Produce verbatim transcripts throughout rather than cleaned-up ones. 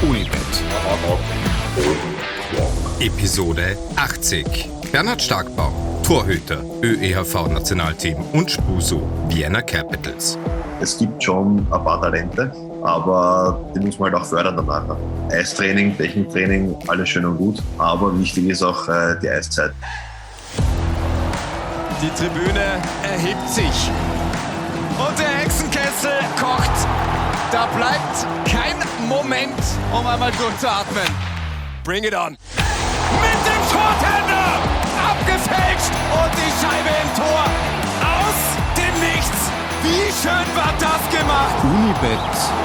Unibet. Episode achtzig. Bernhard Starkbaum, Torhüter, ÖEHV-Nationalteam und Spusu, Vienna Capitals. Es gibt schon ein paar Talente, aber die muss man halt auch fördern danach. Eistraining, Techniktraining, alles schön und gut, aber wichtig ist auch äh, die Eiszeit. Die Tribüne erhebt sich und der Hexenkessel kocht. Da bleibt kein Moment, um einmal durchzuatmen. Bring it on. Mit dem Shorthander abgefälscht und die Scheibe im Tor. Aus dem Nichts. Wie schön war das gemacht? Unibet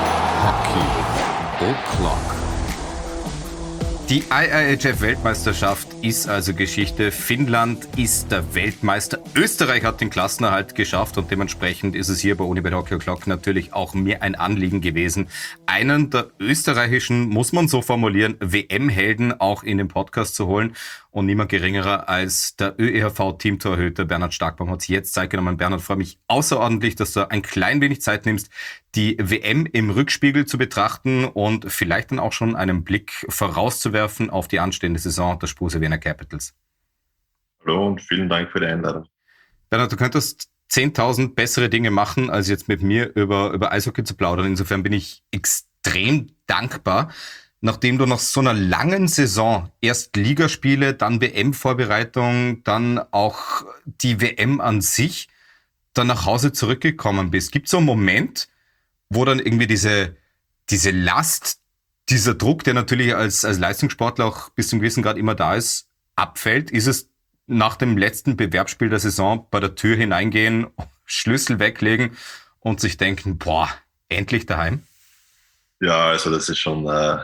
Hockey O'Clock. Die I I H F-Weltmeisterschaft ist also Geschichte. Finnland ist der Weltmeister. Österreich hat den Klassenerhalt geschafft und dementsprechend ist es hier bei Unibet Hockey O'Clock natürlich auch mir ein Anliegen gewesen, einen der österreichischen, muss man so formulieren, W M-Helden auch in den Podcast zu holen. Und niemand geringerer als der ÖEHV-Teamtorhüter Bernhard Starkbaum hat sich jetzt Zeit genommen. Bernhard, freue mich außerordentlich, dass du ein klein wenig Zeit nimmst, die W M im Rückspiegel zu betrachten und vielleicht dann auch schon einen Blick vorauszuwerfen auf die anstehende Saison der Spusu Vienna Capitals. Hallo und vielen Dank für die Einladung. Bernhard, du könntest zehntausend bessere Dinge machen, als jetzt mit mir über, über Eishockey zu plaudern. Insofern bin ich extrem dankbar. Nachdem du nach so einer langen Saison erst Ligaspiele, dann W M-Vorbereitung, dann auch die W M an sich, dann nach Hause zurückgekommen bist. Gibt es so einen Moment, wo dann irgendwie diese, diese Last, dieser Druck, der natürlich als, als Leistungssportler auch bis zum gewissen Grad immer da ist, abfällt? Ist es nach dem letzten Bewerbsspiel der Saison bei der Tür hineingehen, Schlüssel weglegen und sich denken, boah, endlich daheim? Ja, also das ist schon äh,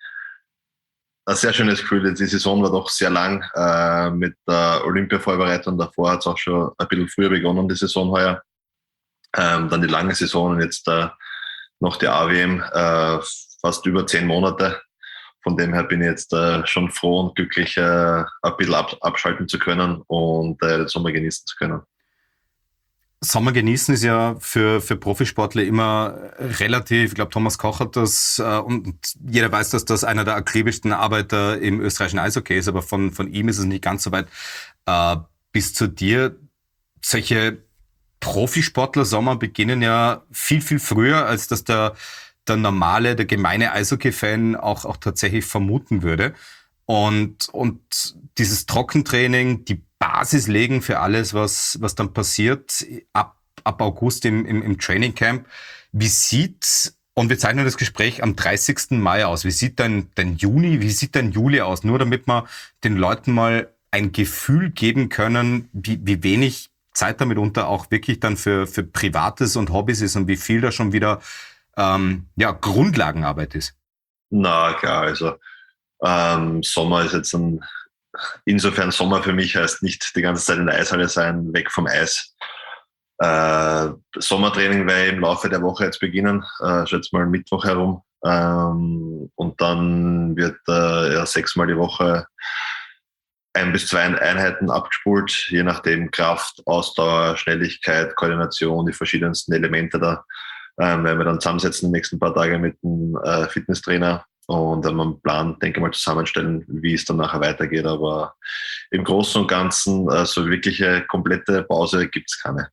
ein sehr schönes Gefühl. Die Saison war doch sehr lang äh, mit der Olympia-Vorbereitung. Davor hat es auch schon ein bisschen früher begonnen, die Saison heuer. Ähm, dann die lange Saison und jetzt äh, noch die A W M, äh, fast über zehn Monate. Von dem her bin ich jetzt äh, schon froh und glücklich, äh, ein bisschen ab, abschalten zu können und äh, den Sommer genießen zu können. Sommer genießen ist ja für, für Profisportler immer relativ, ich glaube Thomas Koch hat das, äh, und jeder weiß, dass das einer der akribischsten Arbeiter im österreichischen Eishockey ist, aber von, von ihm ist es nicht ganz so weit. Äh, bis zu dir, solche Profisportler-Sommer beginnen ja viel, viel früher, als dass der, der normale, der gemeine Eishockey-Fan auch, auch tatsächlich vermuten würde. Und, und dieses Trockentraining, die Basis legen für alles, was, was dann passiert ab, ab August im, im, im Trainingcamp. Wie sieht, und wir zeichnen das Gespräch am dreißigsten Mai aus, wie sieht dein, dein Juni, wie sieht dein Juli aus? Nur damit wir den Leuten mal ein Gefühl geben können, wie, wie wenig Zeit damit unter auch wirklich dann für, für Privates und Hobbys ist und wie viel da schon wieder ähm, ja, Grundlagenarbeit ist. Na klar, also ähm, Sommer ist jetzt ein, insofern Sommer für mich heißt nicht die ganze Zeit in der Eishalle sein, weg vom Eis. Äh, Sommertraining werde ich im Laufe der Woche jetzt beginnen, äh, schätze mal Mittwoch herum. Ähm, und dann wird äh, ja, sechsmal die Woche ein bis zwei Einheiten abgespult, je nachdem Kraft, Ausdauer, Schnelligkeit, Koordination, die verschiedensten Elemente da. Ähm, werden wir dann zusammensetzen die nächsten paar Tage mit dem äh, Fitnesstrainer und dann einen Plan, denke ich mal, zusammenstellen, wie es dann nachher weitergeht. Aber im Großen und Ganzen, äh, so wirkliche komplette Pause gibt es keine.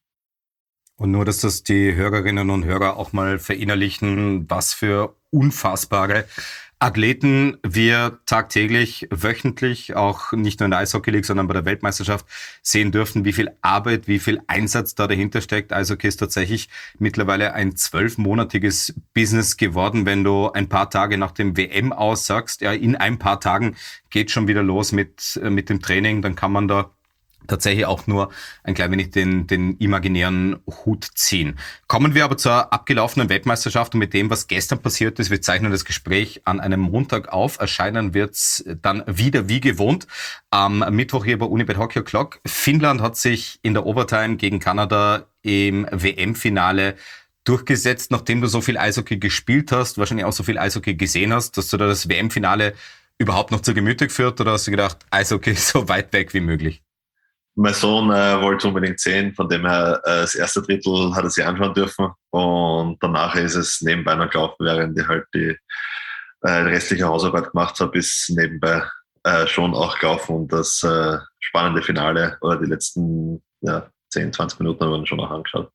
Und nur, dass das die Hörerinnen und Hörer auch mal verinnerlichen, was für unfassbare Athleten wir tagtäglich, wöchentlich, auch nicht nur in der Eishockey League, sondern bei der Weltmeisterschaft sehen dürfen, wie viel Arbeit, wie viel Einsatz da dahinter steckt. Eishockey ist tatsächlich mittlerweile ein zwölfmonatiges Business geworden. Wenn du ein paar Tage nach dem W M aussagst, ja, in ein paar Tagen geht schon wieder los mit, mit dem Training, dann kann man da tatsächlich auch nur ein klein wenig den, den imaginären Hut ziehen. Kommen wir aber zur abgelaufenen Weltmeisterschaft und mit dem, was gestern passiert ist. Wir zeichnen das Gespräch an einem Montag auf. Erscheinen wird's dann wieder wie gewohnt am Mittwoch hier bei Unibet Hockey O'Clock. Finnland hat sich in der Overtime gegen Kanada im W M-Finale durchgesetzt, nachdem du so viel Eishockey gespielt hast, wahrscheinlich auch so viel Eishockey gesehen hast, dass du da das W M-Finale überhaupt noch zu Gemüte geführt oder hast du gedacht, Eishockey ist so weit weg wie möglich? Mein Sohn äh, wollte unbedingt sehen, von dem her äh, das erste Drittel hat er sich anschauen dürfen und danach ist es nebenbei noch gelaufen, während ich halt die äh, die restliche Hausarbeit gemacht habe, ist nebenbei äh, schon auch gelaufen und das äh, spannende Finale oder die letzten ja, zehn, zwanzig Minuten haben wir schon auch angeschaut.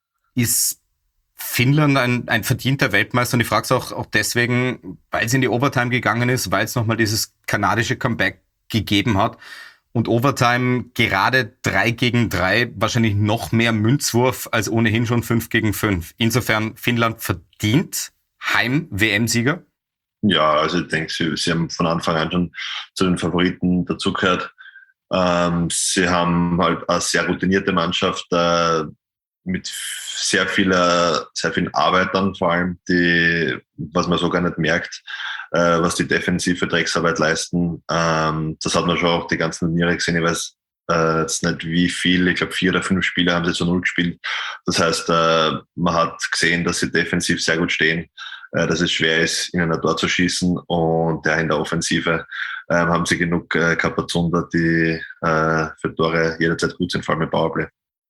Ist Finnland ein, ein verdienter Weltmeister? Und ich frage es auch, auch deswegen, weil es in die Overtime gegangen ist, weil es nochmal dieses kanadische Comeback gegeben hat. Und Overtime gerade drei gegen drei, wahrscheinlich noch mehr Münzwurf als ohnehin schon fünf gegen fünf. Insofern Finnland verdient Heim-W M-Sieger? Ja, also ich denke, sie, sie haben von Anfang an schon zu den Favoriten dazugehört. Ähm, sie haben halt eine sehr routinierte Mannschaft äh, mit sehr vieler, sehr vielen Arbeit dann vor allem, die, was man so gar nicht merkt, äh, was die defensive Drecksarbeit leisten. Ähm, das hat man schon auch die ganzen Turniere gesehen. Ich weiß äh, jetzt nicht wie viel, ich glaube vier oder fünf Spieler haben sie zu null gespielt. Das heißt, äh, man hat gesehen, dass sie defensiv sehr gut stehen, äh, dass es schwer ist, ihnen ein Tor zu schießen und ja, in der Offensive äh, haben sie genug äh, Kapazunder, die äh, für Tore jederzeit gut sind, vor allem im Powerplay.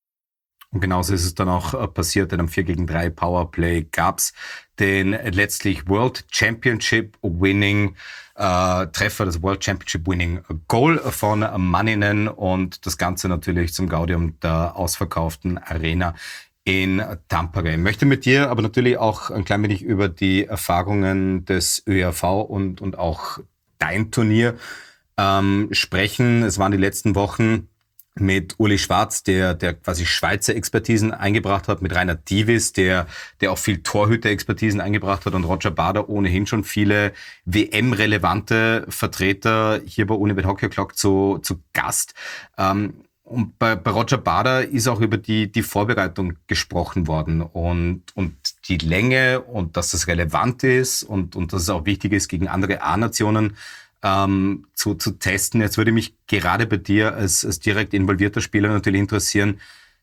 Und genauso ist es dann auch passiert. In einem vier gegen drei Powerplay gab's den letztlich World Championship Winning äh, Treffer, das World Championship Winning Goal von Manninen und das Ganze natürlich zum Gaudium der ausverkauften Arena in Tampere. Ich möchte mit dir aber natürlich auch ein klein wenig über die Erfahrungen des Ö R V und, und auch dein Turnier ähm, sprechen. Es waren die letzten Wochen mit Uli Schwarz, der der quasi Schweizer Expertisen eingebracht hat, mit Rainer Divis, der der auch viel Torhüter-Expertisen eingebracht hat und Roger Bader ohnehin schon viele W M-relevante Vertreter hier bei Unibet Hockey O'Clock zu zu Gast. Ähm, und bei, bei Roger Bader ist auch über die die Vorbereitung gesprochen worden und und die Länge und dass das relevant ist und und dass es auch wichtig ist, gegen andere A-Nationen Ähm, zu, zu testen. Jetzt würde mich gerade bei dir als, als direkt involvierter Spieler natürlich interessieren,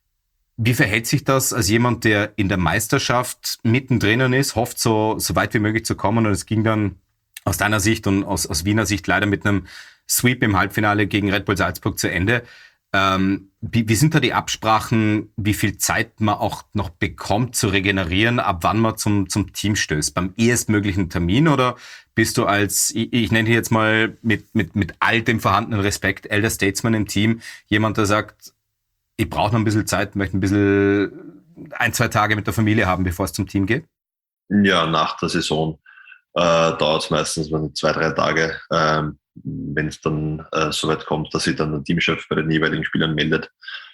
wie verhält sich das als jemand, der in der Meisterschaft mittendrin ist, hofft so, so weit wie möglich zu kommen und es ging dann aus deiner Sicht und aus, aus Wiener Sicht leider mit einem Sweep im Halbfinale gegen Red Bull Salzburg zu Ende. Ähm, wie, wie sind da die Absprachen, wie viel Zeit man auch noch bekommt zu regenerieren, ab wann man zum, zum Team stößt? Beim ehestmöglichen Termin oder bist du als, ich, ich nenne jetzt mal mit, mit, mit all dem vorhandenen Respekt, Elder Statesman im Team, jemand, der sagt, ich brauche noch ein bisschen Zeit, möchte ein bisschen ein, zwei Tage mit der Familie haben, bevor es zum Team geht? Ja, nach der Saison äh, dauert es meistens zwei, drei Tage. Ähm, wenn es dann äh, so weit kommt, dass sich dann der Teamchef bei den jeweiligen Spielern meldet.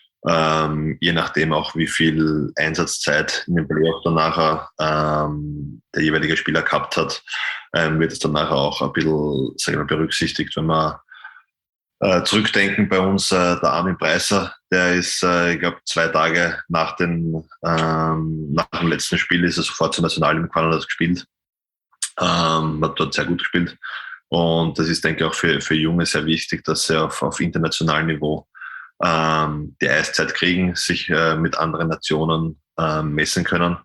Ähm, je nachdem auch, wie viel Einsatzzeit in den Playoff dann nachher ähm, der jeweilige Spieler gehabt hat, ähm, wird es dann nachher auch ein bisschen, sagen wir, berücksichtigt. Wenn wir äh, zurückdenken bei uns, äh, der Armin Preiser, der ist, äh, ich glaube, zwei Tage nach, den, ähm, nach dem letzten Spiel ist er sofort zur Nationalteam gefahren und hat gespielt. Ähm, hat dort sehr gut gespielt. Und das ist, denke ich, auch für, für Junge sehr wichtig, dass sie auf, auf internationalem Niveau ähm, die Eiszeit kriegen, sich äh, mit anderen Nationen äh, messen können.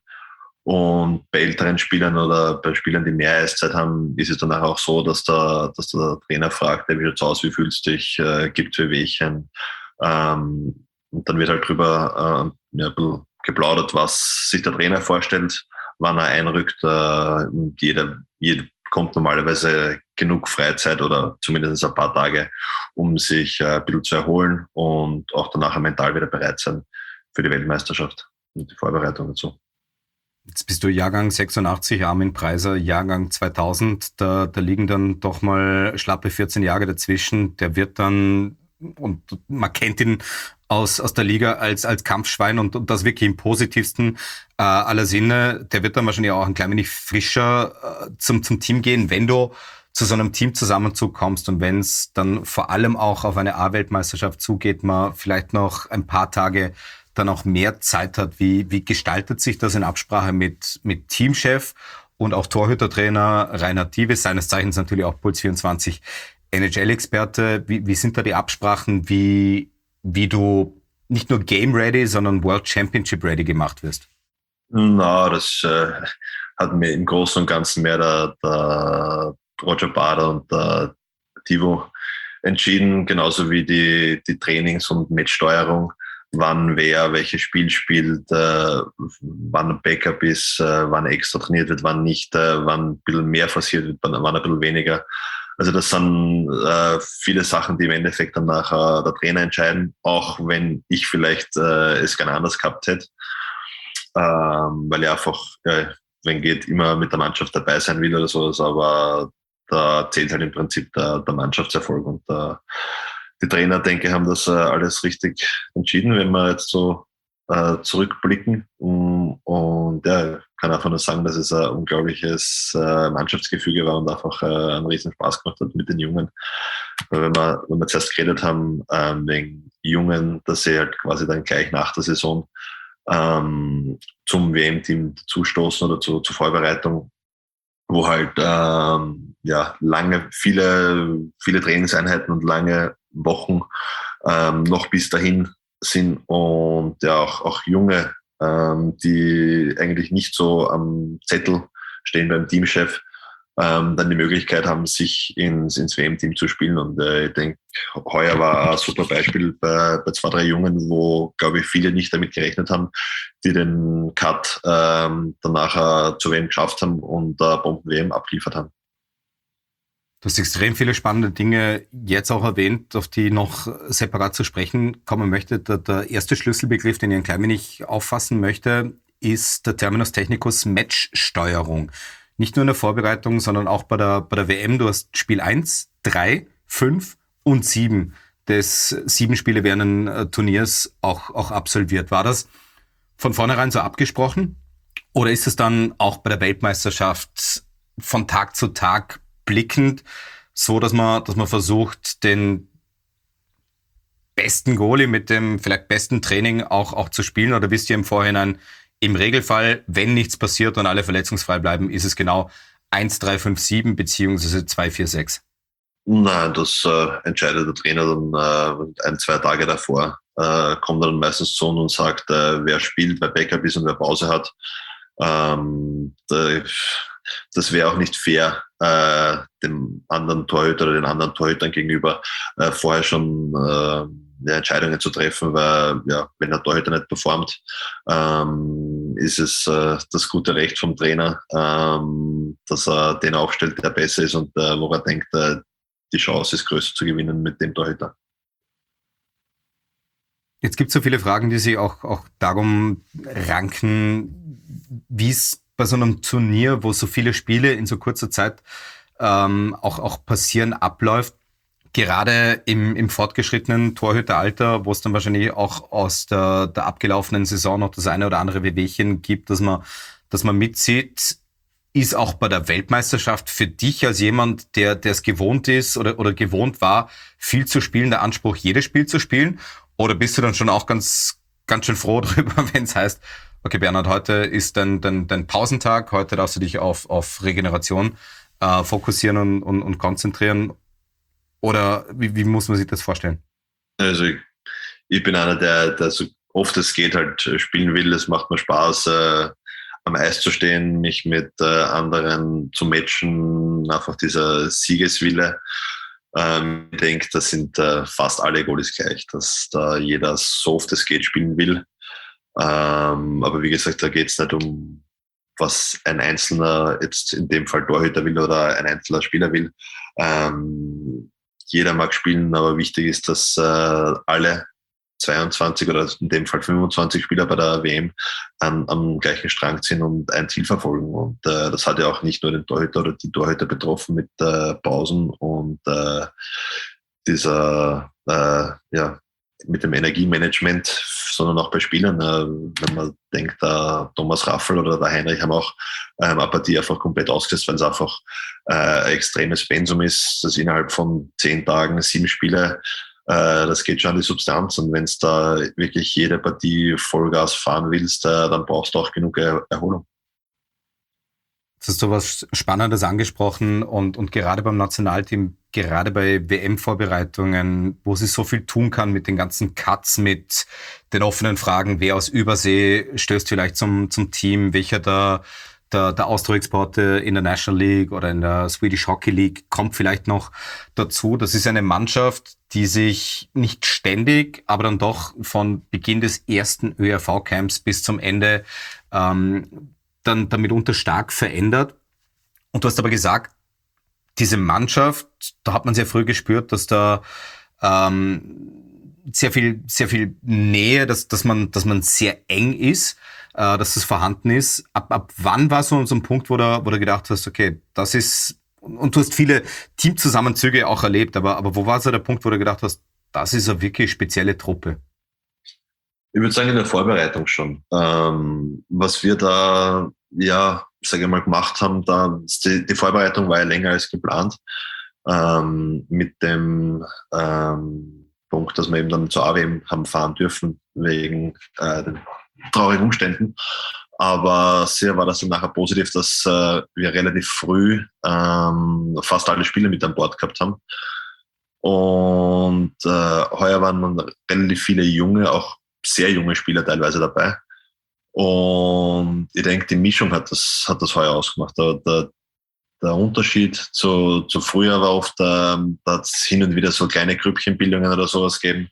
Und bei älteren Spielern oder bei Spielern, die mehr Eiszeit haben, ist es dann auch so, dass der, dass der Trainer fragt, wie schaut's aus, wie fühlst du dich, äh, gibt's Wehwehchen? Ähm, und dann wird halt drüber äh, ja, ein bisschen geplaudert, was sich der Trainer vorstellt, wann er einrückt. Äh, jeder, jeder bekommt normalerweise genug Freizeit oder zumindest ein paar Tage, um sich ein bisschen zu erholen und auch danach mental wieder bereit sein für die Weltmeisterschaft und die Vorbereitung dazu. Jetzt bist du Jahrgang sechsundachtzig, Armin Preiser Jahrgang zweitausend, da, da liegen dann doch mal schlappe vierzehn Jahre dazwischen. Der wird dann, und man kennt ihn aus, aus der Liga als, als Kampfschwein und, und das wirklich im positivsten äh, aller Sinne. Der wird dann wahrscheinlich auch ein klein wenig frischer äh, zum, zum Team gehen, wenn du zu so einem Teamzusammenzug kommst und wenn es dann vor allem auch auf eine A-Weltmeisterschaft zugeht, man vielleicht noch ein paar Tage dann auch mehr Zeit hat. Wie, wie gestaltet sich das in Absprache mit, mit Teamchef und auch Torhütertrainer Rainer Divis, seines Zeichens natürlich auch Puls vierundzwanzig N H L-Experte? Wie, wie sind da die Absprachen, wie wie du nicht nur Game-ready, sondern World Championship-ready gemacht wirst? Na, das äh, hat mir im Großen und Ganzen mehr der, der Roger Bader und der Tivo entschieden, genauso wie die, die Trainings- und Matchsteuerung. wann wer welches Spiel spielt, äh, wann ein Backup ist, äh, wann extra trainiert wird, wann nicht, äh, wann ein bisschen mehr forciert wird, wann, wann ein bisschen weniger. Also das sind äh, viele Sachen, die im Endeffekt dann nachher der Trainer entscheiden, auch wenn ich vielleicht äh, es gerne anders gehabt hätte, ähm, weil er einfach, ja, wenn geht, immer mit der Mannschaft dabei sein will oder sowas, aber da zählt halt im Prinzip der, der Mannschaftserfolg und der, die Trainer, denke ich, haben das äh, alles richtig entschieden, wenn wir jetzt so äh, zurückblicken. Und, und ja, kann einfach nur sagen, dass es ein unglaubliches äh, Mannschaftsgefüge war und einfach äh, einen riesen Spaß gemacht hat mit den Jungen. Weil wenn wir, wenn wir zuerst geredet haben, ähm, wegen Jungen, dass sie halt quasi dann gleich nach der Saison ähm, zum W M-Team zustoßen oder zu, zur Vorbereitung, wo halt ähm, ja lange, viele, viele Trainingseinheiten und lange Wochen ähm, noch bis dahin sind und ja auch, auch Junge, ähm, die eigentlich nicht so am Zettel stehen beim Teamchef, ähm, dann die Möglichkeit haben, sich ins, ins W M-Team zu spielen. Und äh, ich denke, heuer war ein super Beispiel bei, bei zwei, drei Jungen, wo, glaube ich, viele nicht damit gerechnet haben, die den Cut ähm, danach äh, zur W M geschafft haben und äh, Bomben-W M abgeliefert haben. Du hast extrem viele spannende Dinge jetzt auch erwähnt, auf die noch separat zu sprechen kommen möchte. Der, der erste Schlüsselbegriff, den ich ein klein wenig auffassen möchte, ist der Terminus technicus Matchsteuerung. Nicht nur in der Vorbereitung, sondern auch bei der, bei der W M. Du hast Spiel eins, drei, fünf und sieben des sieben Spiele während Turniers auch, auch absolviert. War das von vornherein so abgesprochen? Oder ist es dann auch bei der Weltmeisterschaft von Tag zu Tag blickend, so dass man, dass man versucht, den besten Goalie mit dem vielleicht besten Training auch, auch zu spielen? Oder wisst ihr im Vorhinein, im Regelfall, wenn nichts passiert und alle verletzungsfrei bleiben, ist es genau eins, drei, fünf, sieben beziehungsweise zwei, vier, sechs? Nein, das äh, entscheidet der Trainer dann äh, ein, zwei Tage davor. Äh, kommt dann meistens zu uns und sagt, äh, wer spielt, wer Backup ist und wer Pause hat. Ähm, da, das wäre auch nicht fair, äh, dem anderen Torhüter oder den anderen Torhütern gegenüber äh, vorher schon äh, Entscheidungen zu treffen, weil ja, wenn der Torhüter nicht performt, ähm, ist es äh, das gute Recht vom Trainer, ähm, dass er den aufstellt, der besser ist und äh, wo er denkt, äh, die Chance ist größer zu gewinnen mit dem Torhüter. Jetzt gibt es so viele Fragen, die sich auch, auch darum ranken, wie es bei so einem Turnier, wo so viele Spiele in so kurzer Zeit ähm, auch, auch passieren, abläuft. Gerade im, im fortgeschrittenen Torhüteralter, wo es dann wahrscheinlich auch aus der, der abgelaufenen Saison noch das eine oder andere Wehwehchen gibt, dass man, dass man mitzieht, ist auch bei der Weltmeisterschaft für dich als jemand, der der es gewohnt ist oder, oder gewohnt war, viel zu spielen, der Anspruch, jedes Spiel zu spielen? Oder bist du dann schon auch ganz, ganz schön froh drüber, wenn es heißt, okay, Bernhard, heute ist dein, dein, dein Pausentag, heute darfst du dich auf, auf Regeneration äh, fokussieren und, und, und konzentrieren? Oder wie, wie muss man sich das vorstellen? Also ich, ich bin einer, der, der so oft es geht halt spielen will. Es macht mir Spaß, äh, am Eis zu stehen, mich mit äh, anderen zu matchen, einfach dieser Siegeswille. Ähm, ich denke, das sind äh, fast alle Goalies gleich, dass da jeder so oft es geht spielen will. Ähm, aber wie gesagt, da geht es nicht um, was ein Einzelner, jetzt in dem Fall Torhüter will oder ein einzelner Spieler will. Ähm, jeder mag spielen, aber wichtig ist, dass äh, alle zweiundzwanzig oder in dem Fall fünfundzwanzig Spieler bei der W M an, am gleichen Strang ziehen und ein Ziel verfolgen. Und äh, das hat ja auch nicht nur den Torhüter oder die Torhüter betroffen mit äh, Pausen und äh, dieser, äh, ja, mit dem Energiemanagement, sondern auch bei Spielern. Äh, wenn man denkt, der Thomas Raffel oder der Heinrich haben auch ähm, eine Partie einfach komplett ausgesetzt, weil es einfach äh, ein extremes Pensum ist, dass innerhalb von zehn Tagen sieben Spiele, das geht schon an die Substanz, und wenn du da wirklich jede Partie Vollgas fahren willst, dann brauchst du auch genug Erholung. Jetzt hast du was Spannendes angesprochen und, und gerade beim Nationalteam, gerade bei W M-Vorbereitungen, wo sie so viel tun kann mit den ganzen Cuts, mit den offenen Fragen, wer aus Übersee stößt vielleicht zum, zum Team, welcher der, Der, der Austro-Export in der National League oder in der Swedish Hockey League kommt vielleicht noch dazu. Das ist eine Mannschaft, die sich nicht ständig, aber dann doch von Beginn des ersten Ö R V-Camps bis zum Ende ähm, dann damit mitunter stark verändert. Und du hast aber gesagt, diese Mannschaft, da hat man sehr früh gespürt, dass da ähm, sehr viel, sehr viel Nähe, dass, dass man, dass man sehr eng ist, äh, dass das vorhanden ist. Ab, ab wann war so, so ein Punkt, wo du, wo du gedacht hast, okay, das ist, und du hast viele Teamzusammenzüge auch erlebt, aber, aber wo war so der Punkt, wo du gedacht hast, das ist eine wirklich spezielle Truppe? Ich würde sagen, in der Vorbereitung schon. Ähm, was wir da, ja, sage ich mal, gemacht haben, da, die, die Vorbereitung war ja länger als geplant. Ähm, mit dem, ähm, Punkt, dass wir eben dann zur A W M haben fahren dürfen, wegen äh, den traurigen Umständen. Aber sehr war das dann nachher positiv, dass äh, wir relativ früh ähm, fast alle Spiele mit an Bord gehabt haben. Und äh, heuer waren dann relativ viele junge, auch sehr junge Spieler teilweise dabei. Und ich denke, die Mischung hat das, hat das heuer ausgemacht. Der, der, der Unterschied zu, zu früher war oft, ähm, da hat es hin und wieder so kleine Grüppchenbildungen oder sowas gegeben.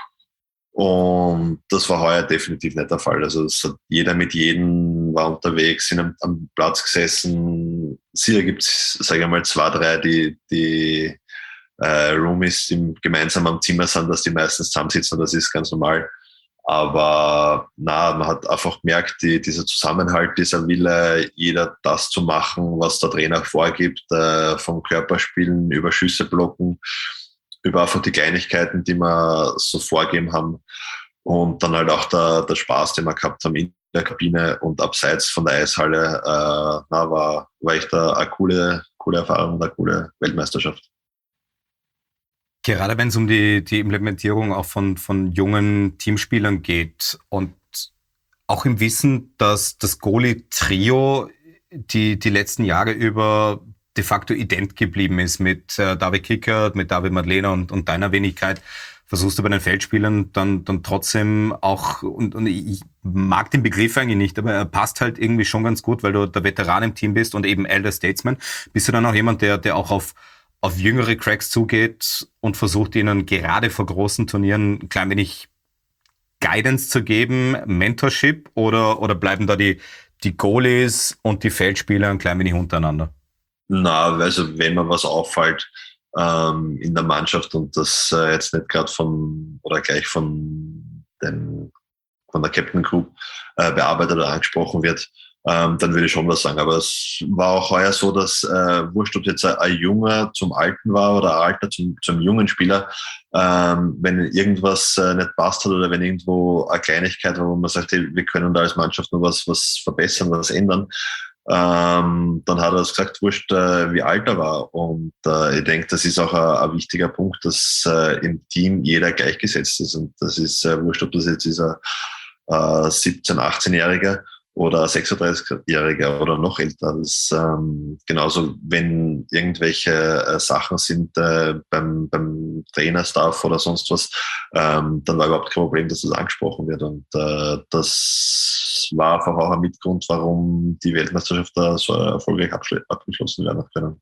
Und das war heuer definitiv nicht der Fall. Also es hat jeder mit jedem war unterwegs, sind am, am Platz gesessen. Sicher gibt es, sage ich mal, zwei, drei, die, die äh, Roomies im, gemeinsam am Zimmer sind, dass die meistens zusammensitzen. Das ist ganz normal. Aber na, man hat einfach gemerkt, die, dieser Zusammenhalt, dieser Wille, jeder das zu machen, was der Trainer vorgibt, äh, vom Körperspielen über Schüsse blocken, über einfach die Kleinigkeiten, die wir so vorgegeben haben. Und dann halt auch der, der Spaß, den wir gehabt haben in der Kabine und abseits von der Eishalle, äh, na, war, war echt eine, eine coole, coole Erfahrung und eine coole Weltmeisterschaft. Gerade wenn es um die, die Implementierung auch von, von jungen Teamspielern geht und auch im Wissen, dass das Goalie-Trio die, die letzten Jahre über de facto ident geblieben ist mit äh, David Kickert, mit David Madlener und, und deiner Wenigkeit, versuchst du bei den Feldspielern dann, dann trotzdem auch, und, und ich mag den Begriff eigentlich nicht, aber er passt halt irgendwie schon ganz gut, weil du der Veteran im Team bist und eben Elder Statesman. Bist du dann auch jemand, der, der auch auf auf jüngere Cracks zugeht und versucht ihnen gerade vor großen Turnieren ein klein wenig Guidance zu geben, Mentorship, oder, oder bleiben da die, die Goalies und die Feldspieler ein klein wenig untereinander? Na, also wenn mir was auffällt ähm, in der Mannschaft und das äh, jetzt nicht gerade von oder gleich von den von der Captain Group äh, bearbeitet oder angesprochen wird, Ähm, dann würde ich schon was sagen. Aber es war auch heuer so, dass äh, wurscht, ob jetzt ein, ein Junger zum Alten war oder ein Alter zum, zum jungen Spieler, ähm, wenn irgendwas äh, nicht passt hat oder wenn irgendwo eine Kleinigkeit war, wo man sagt, hey, wir können da als Mannschaft noch was, was verbessern, was ändern, ähm, dann hat er es gesagt, wurscht, äh, wie alt er war. Und äh, ich denke, das ist auch ein, ein wichtiger Punkt, dass äh, im Team jeder gleichgesetzt ist. Und das ist äh, wurscht, ob das jetzt dieser äh, siebzehn-, achtzehnjähriger oder sechsunddreißigjähriger oder noch älter. Das, ähm, genauso, wenn irgendwelche äh, Sachen sind äh, beim, beim Trainerstaff oder sonst was, ähm, dann war überhaupt kein Problem, dass das angesprochen wird. Und äh, das war einfach auch ein Mitgrund, warum die Weltmeisterschaft da so erfolgreich abschl- abgeschlossen werden können.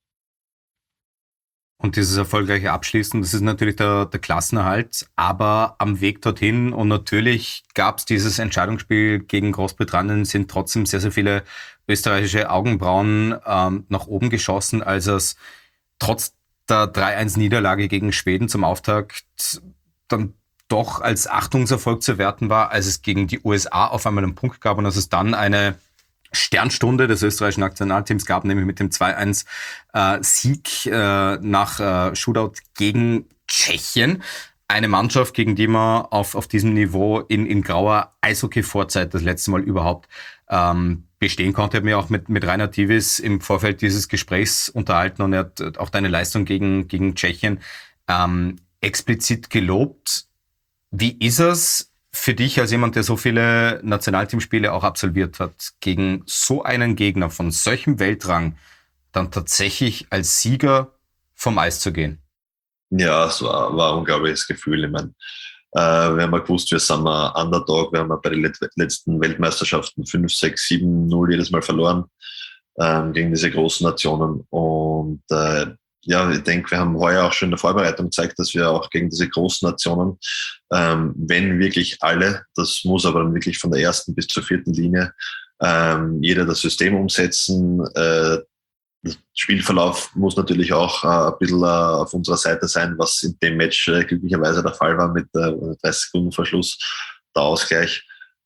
Und dieses erfolgreiche Abschließen, das ist natürlich der, der Klassenerhalt, aber am Weg dorthin, und natürlich gab es dieses Entscheidungsspiel gegen Großbritannien, sind trotzdem sehr, sehr viele österreichische Augenbrauen ähm, nach oben geschossen, als es trotz der drei eins Niederlage gegen Schweden zum Auftakt dann doch als Achtungserfolg zu werten war, als es gegen die U S A auf einmal einen Punkt gab und als es dann eine Sternstunde des österreichischen Nationalteams gab, nämlich mit dem zwei eins äh, Sieg äh, nach äh, Shootout gegen Tschechien. Eine Mannschaft, gegen die man auf, auf diesem Niveau in, in grauer Eishockey-Vorzeit das letzte Mal überhaupt ähm, bestehen konnte. Ich habe mich auch mit, mit Rainer Tivis im Vorfeld dieses Gesprächs unterhalten und er hat auch deine Leistung gegen, gegen Tschechien ähm, explizit gelobt. Wie ist es für dich als jemand, der so viele Nationalteamspiele auch absolviert hat, gegen so einen Gegner von solchem Weltrang dann tatsächlich als Sieger vom Eis zu gehen? Ja, es war, war ein unglaubliches Gefühl. Ich meine, Äh, wir haben ja gewusst, wir sind ein Underdog. Wir haben ja bei den letzten Weltmeisterschaften fünf, sechs, sieben, null jedes Mal verloren ähm, gegen diese großen Nationen. Und äh, ja, ich denke, wir haben heuer auch schon in der Vorbereitung gezeigt, dass wir auch gegen diese großen Nationen, ähm, wenn wirklich alle, das muss aber dann wirklich von der ersten bis zur vierten Linie, ähm, jeder das System umsetzen. Äh, der Spielverlauf muss natürlich auch äh, ein bisschen äh, auf unserer Seite sein, was in dem Match äh, glücklicherweise der Fall war mit äh, dreißig Sekunden Verschluss, der Ausgleich.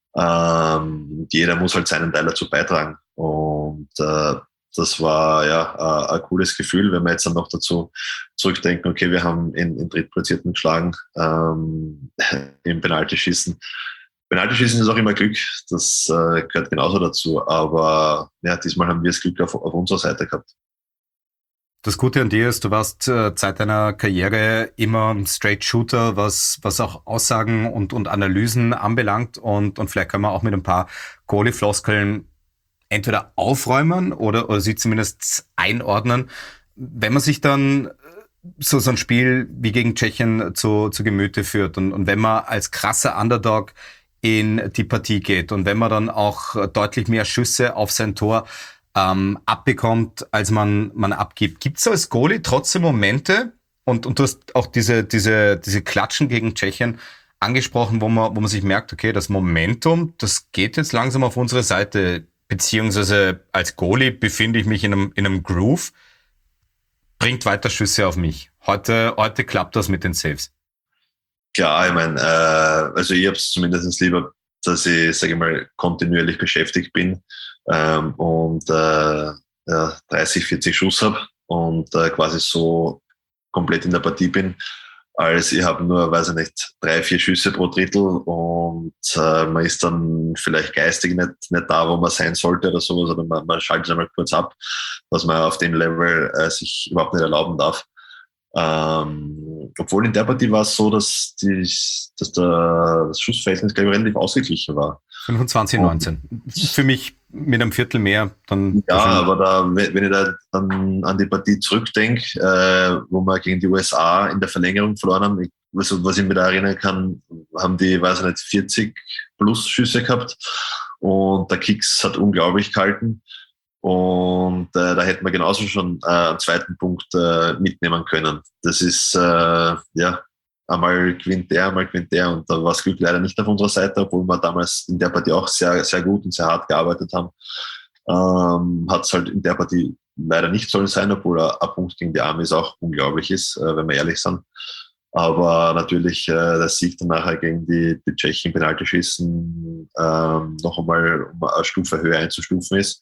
Ähm, jeder muss halt seinen Teil dazu beitragen. Und äh, das war ja äh, ein cooles Gefühl, wenn wir jetzt dann noch dazu zurückdenken, okay, wir haben in, in Drittplatzierten geschlagen, ähm, im Penaltyschießen. Penaltyschießen ist auch immer Glück, das äh, gehört genauso dazu, aber ja, diesmal haben wir das Glück auf, auf unserer Seite gehabt. Das Gute an dir ist, du warst äh, seit deiner Karriere immer ein Straight Shooter, was was auch Aussagen und und Analysen anbelangt, und und vielleicht können wir auch mit ein paar Goalie-Floskeln entweder aufräumen oder, oder sie zumindest einordnen. Wenn man sich dann so, so ein Spiel wie gegen Tschechien zu, zu Gemüte führt und, und wenn man als krasser Underdog in die Partie geht und wenn man dann auch deutlich mehr Schüsse auf sein Tor ähm, abbekommt, als man, man abgibt, gibt es als Goalie trotzdem Momente, und, und du hast auch diese, diese, diese Klatschen gegen Tschechien angesprochen, wo man, wo man sich merkt, okay, das Momentum, das geht jetzt langsam auf unsere Seite, beziehungsweise als Goalie befinde ich mich in einem, in einem Groove, bringt weiter Schüsse auf mich. Heute, heute klappt das mit den Saves. Klar, ich meine, äh, also ich habe es zumindest lieber, dass ich, sage ich mal, kontinuierlich beschäftigt bin ähm, und äh, ja, dreißig, vierzig Schuss habe und äh, quasi so komplett in der Partie bin, als ich habe nur, weiß ich nicht, drei, vier Schüsse pro Drittel und äh, man ist dann vielleicht geistig nicht, nicht da, wo man sein sollte oder sowas, oder man, man schaltet einmal kurz ab, was man auf dem Level äh, sich überhaupt nicht erlauben darf. Ähm, obwohl in der Partie war es so, dass, die, dass der, das Schussverhältnis, glaube ich, relativ ausgeglichen war. fünfundzwanzig neunzehn. Für mich mit einem Viertel mehr. Dann ja, aber da, wenn ich da dann an die Partie zurückdenke, äh, wo wir gegen die U S A in der Verlängerung verloren haben, ich, also, was ich mir da erinnern kann, haben die, weiß ich nicht, vierzig plus Schüsse gehabt und der Kicks hat unglaublich gehalten. Und äh, da hätten wir genauso schon äh, einen zweiten Punkt äh, mitnehmen können. Das ist, äh, ja, einmal gewinnt der, einmal gewinnt der. Und da war das Glück leider nicht auf unserer Seite, obwohl wir damals in der Partie auch sehr, sehr gut und sehr hart gearbeitet haben. Ähm, hat es halt in der Partie leider nicht sollen sein, obwohl ein, ein Punkt gegen die Amis auch unglaublich ist, äh, wenn wir ehrlich sind. Aber natürlich äh, der Sieg dann nachher gegen die, die Tschechen Penaltyschießen ähm, noch einmal um eine Stufe höher einzustufen ist.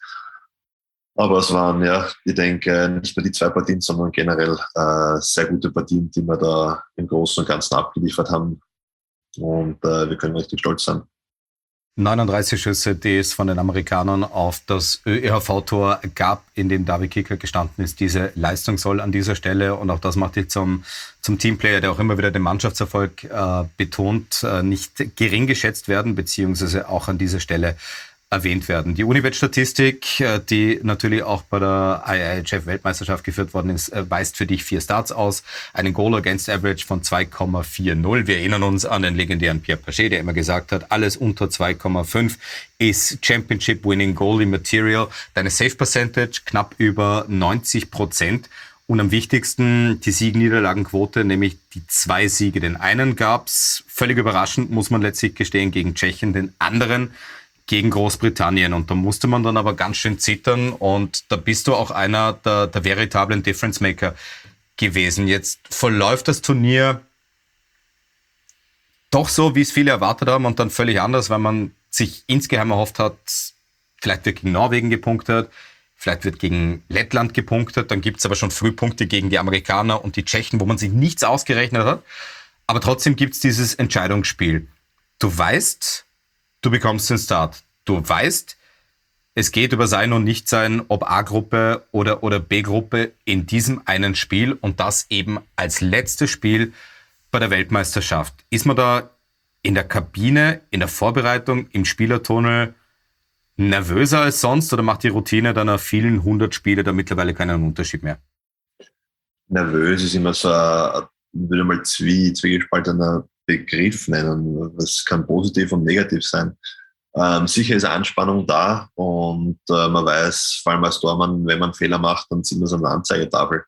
Aber es waren, ja, ich denke, nicht nur die zwei Partien, sondern generell äh, sehr gute Partien, die wir da im Großen und Ganzen abgeliefert haben. Und äh, wir können richtig stolz sein. neununddreißig Schüsse, die es von den Amerikanern auf das Ö E H V-Tor gab, in dem David Kicker gestanden ist. Diese Leistung soll an dieser Stelle, und auch das macht dich zum, zum Teamplayer, der auch immer wieder den Mannschaftserfolg äh, betont, äh, nicht gering geschätzt werden, beziehungsweise auch an dieser Stelle erwähnt werden. Die Unibet-Statistik, die natürlich auch bei der I I H F-Weltmeisterschaft geführt worden ist, weist für dich vier Starts aus. Einen Goal Against Average von zwei Komma vierzig. Wir erinnern uns an den legendären Pierre Pachet, der immer gesagt hat, alles unter zwei Komma fünf ist Championship Winning Goalie Material. Deine Save Percentage knapp über neunzig Prozent. Und am wichtigsten die Sieg-Niederlagenquote, nämlich die zwei Siege. Den einen gab's, völlig überraschend, muss man letztlich gestehen, gegen Tschechien, den anderen gegen Großbritannien. Und da musste man dann aber ganz schön zittern, und da bist du auch einer der, der veritablen Difference Maker gewesen. Jetzt verläuft das Turnier doch so, wie es viele erwartet haben, und dann völlig anders, weil man sich insgeheim erhofft hat, vielleicht wird gegen Norwegen gepunktet, vielleicht wird gegen Lettland gepunktet, dann gibt's aber schon Frühpunkte gegen die Amerikaner und die Tschechen, wo man sich nichts ausgerechnet hat. Aber trotzdem gibt's dieses Entscheidungsspiel. Du weißt, du bekommst den Start. Du weißt, es geht über Sein und Nichtsein, ob A-Gruppe oder, oder B-Gruppe in diesem einen Spiel, und das eben als letztes Spiel bei der Weltmeisterschaft. Ist man da in der Kabine, in der Vorbereitung, im Spielertunnel nervöser als sonst, oder macht die Routine deiner vielen hundert Spiele da mittlerweile keinen Unterschied mehr? Nervös ist immer so ein, würde mal zwie, zwiegespaltener Begriff nennen. Das kann positiv und negativ sein. Ähm, sicher ist Anspannung da und äh, man weiß, vor allem als Tormann, wenn man einen Fehler macht, dann sieht man es an der Anzeigetafel.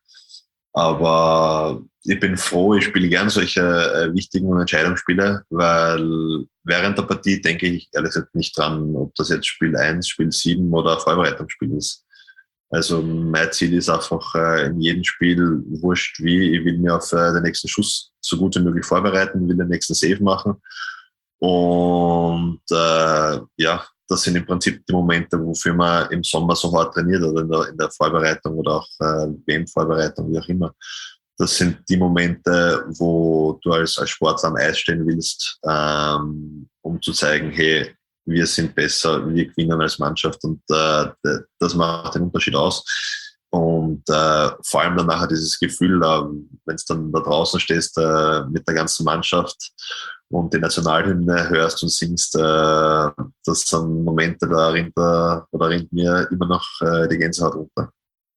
Aber ich bin froh, ich spiele gern solche äh, wichtigen Entscheidungsspiele, weil während der Partie denke ich ehrlich gesagt nicht dran, ob das jetzt Spiel eins, Spiel sieben oder Vorbereitungsspiel ist. Also mein Ziel ist einfach äh, in jedem Spiel, wurscht wie, ich will mir auf äh, den nächsten Schuss so gut wie möglich vorbereiten, will den nächsten Save machen. Und äh, ja, das sind im Prinzip die Momente, wofür man im Sommer so hart trainiert oder in der, in der Vorbereitung oder auch äh, W M-Vorbereitung, wie auch immer. Das sind die Momente, wo du als, als Sportler am Eis stehen willst, ähm, um zu zeigen, hey, wir sind besser, wir gewinnen als Mannschaft und äh, das macht den Unterschied aus. Und äh, vor allem dann nachher dieses Gefühl, äh, wenn du dann da draußen stehst äh, mit der ganzen Mannschaft und die Nationalhymne hörst und singst, äh, das sind Momente, da rinnt, da, oder rinnt mir immer noch äh, die Gänsehaut runter.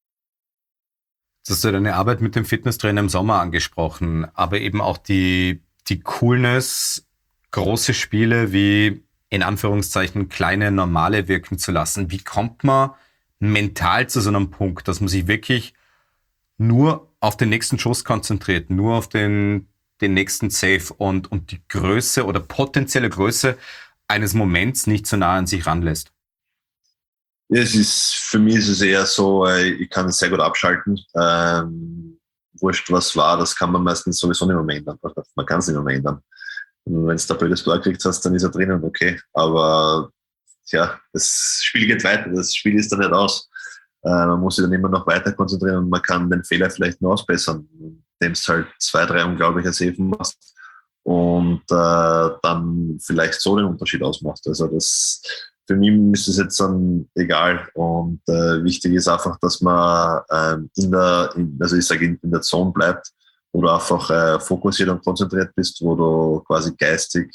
Jetzt hast du deine Arbeit mit dem Fitnesstrainer im Sommer angesprochen, aber eben auch die, die Coolness, große Spiele wie in Anführungszeichen kleine Normale wirken zu lassen. Wie kommt man mental zu so einem Punkt, dass man sich wirklich nur auf den nächsten Schuss konzentriert, nur auf den, den nächsten Save und, und die Größe oder potenzielle Größe eines Moments nicht so nah an sich ranlässt? Ja, es ist, für mich ist es eher so, ich kann es sehr gut abschalten. Ähm, wurscht, was war, das kann man meistens sowieso nicht mehr ändern. Man kann es nicht mehr ändern. Und wenn es da blödes Tor kriegt hast, dann ist er drinnen, okay. Aber ja, das Spiel geht weiter, das Spiel ist dann nicht aus. Äh, man muss sich dann immer noch weiter konzentrieren und man kann den Fehler vielleicht nur ausbessern, indem es halt zwei, drei unglaubliche Saven machst und äh, dann vielleicht so den Unterschied ausmacht. Also das, für mich ist es jetzt dann egal und äh, wichtig ist einfach, dass man äh, in der, in, also ich sage in, in der Zone bleibt, wo du einfach äh, fokussiert und konzentriert bist, wo du quasi geistig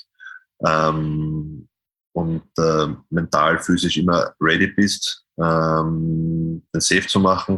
ähm, und äh, mental, physisch immer ready bist, ähm, den Save zu machen.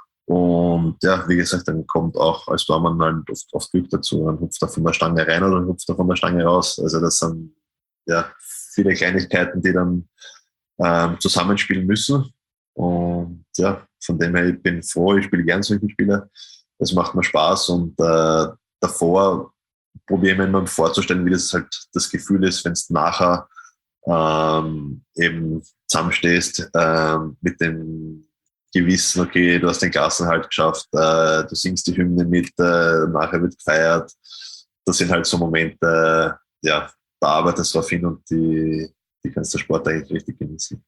Und ja, wie gesagt, dann kommt auch als Tormann halt oft, oft Glück dazu. Dann hupft er von der Stange rein oder hupft er von der Stange raus. Also das sind ja viele Kleinigkeiten, die dann ähm, zusammenspielen müssen. Und ja, von dem her, ich bin froh, ich spiele gern solche Spiele. Das macht mir Spaß und äh, davor probiere ich mir immer vorzustellen, wie das halt das Gefühl ist, wenn es nachher ähm, eben zusammenstehst äh, mit dem Gewissen, okay, du hast den Klassenhalt geschafft, äh, du singst die Hymne mit, äh, nachher wird gefeiert. Das sind halt so Momente, ja, da arbeitest du drauf hin und die, die kannst du Sport eigentlich richtig genießen.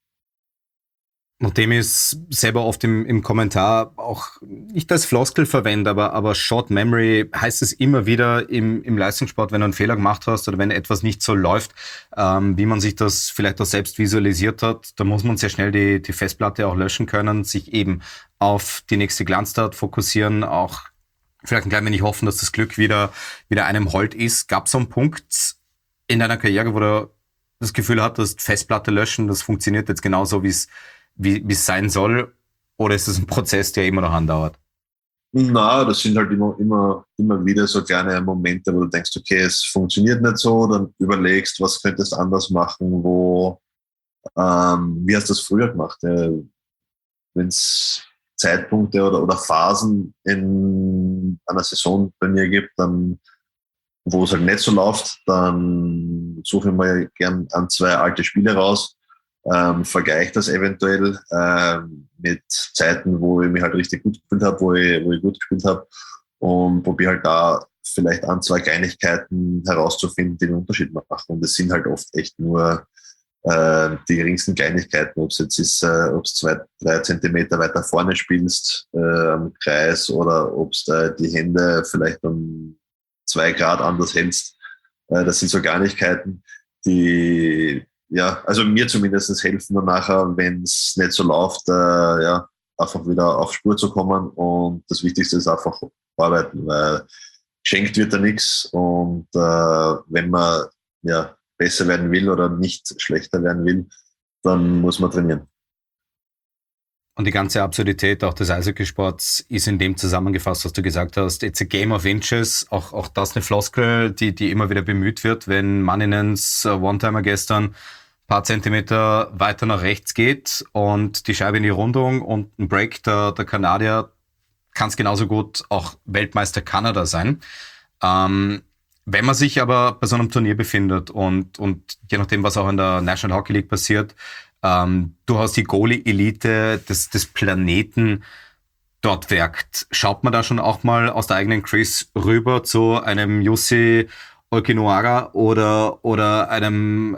Nachdem ich es selber oft im, im Kommentar auch nicht als Floskel verwende, aber, aber Short Memory heißt es immer wieder im, im Leistungssport, wenn du einen Fehler gemacht hast oder wenn etwas nicht so läuft, ähm, wie man sich das vielleicht auch selbst visualisiert hat, da muss man sehr schnell die, die Festplatte auch löschen können, sich eben auf die nächste Glanztat fokussieren, auch vielleicht ein klein wenig hoffen, dass das Glück wieder, wieder einem hold ist. Gab es so einen Punkt in deiner Karriere, wo du das Gefühl hattest, Festplatte löschen, das funktioniert jetzt genauso, wie es wie es sein soll, oder ist es ein Prozess, der immer noch andauert? Na, das sind halt immer, immer, immer wieder so kleine Momente, wo du denkst, okay, es funktioniert nicht so, dann überlegst, was könntest du anders machen, wo, ähm, wie hast du das früher gemacht? Äh, wenn es Zeitpunkte oder, oder Phasen in einer Saison bei mir gibt, dann, wo es halt nicht so läuft, dann suche ich mir gern ein, zwei alte Spiele raus, Ähm, vergleiche das eventuell ähm, mit Zeiten, wo ich mich halt richtig gut gespielt habe, wo ich, wo ich gut gespielt habe und probiere halt da vielleicht ein, zwei Kleinigkeiten herauszufinden, die den Unterschied machen. Und es sind halt oft echt nur äh, die geringsten Kleinigkeiten, ob es jetzt ist, äh, ob es zwei, drei Zentimeter weiter vorne spielst äh, am Kreis oder ob es äh, die Hände vielleicht um zwei Grad anders hältst. Äh, das sind so Kleinigkeiten, die ja, also mir zumindest helfen dann nachher, wenn es nicht so läuft, äh, ja, einfach wieder auf Spur zu kommen. Und das Wichtigste ist einfach arbeiten, weil geschenkt wird da nichts. Und äh, wenn man ja besser werden will oder nicht schlechter werden will, dann muss man trainieren. Und die ganze Absurdität auch des Eishockeysports ist in dem zusammengefasst, was du gesagt hast. It's a game of inches. Auch, auch das eine Floskel, die, die immer wieder bemüht wird, wenn Manninens One-Timer gestern ein paar Zentimeter weiter nach rechts geht und die Scheibe in die Rundung und ein Break der, der Kanadier, kann es genauso gut auch Weltmeister Kanada sein. Ähm, wenn man sich aber bei so einem Turnier befindet und, und je nachdem, was auch in der National Hockey League passiert, ähm, du hast die Goalie-Elite des, des Planeten dort werkt. Schaut man da schon auch mal aus der eigenen Crease rüber zu einem Jussi Olkinuora oder, oder einem,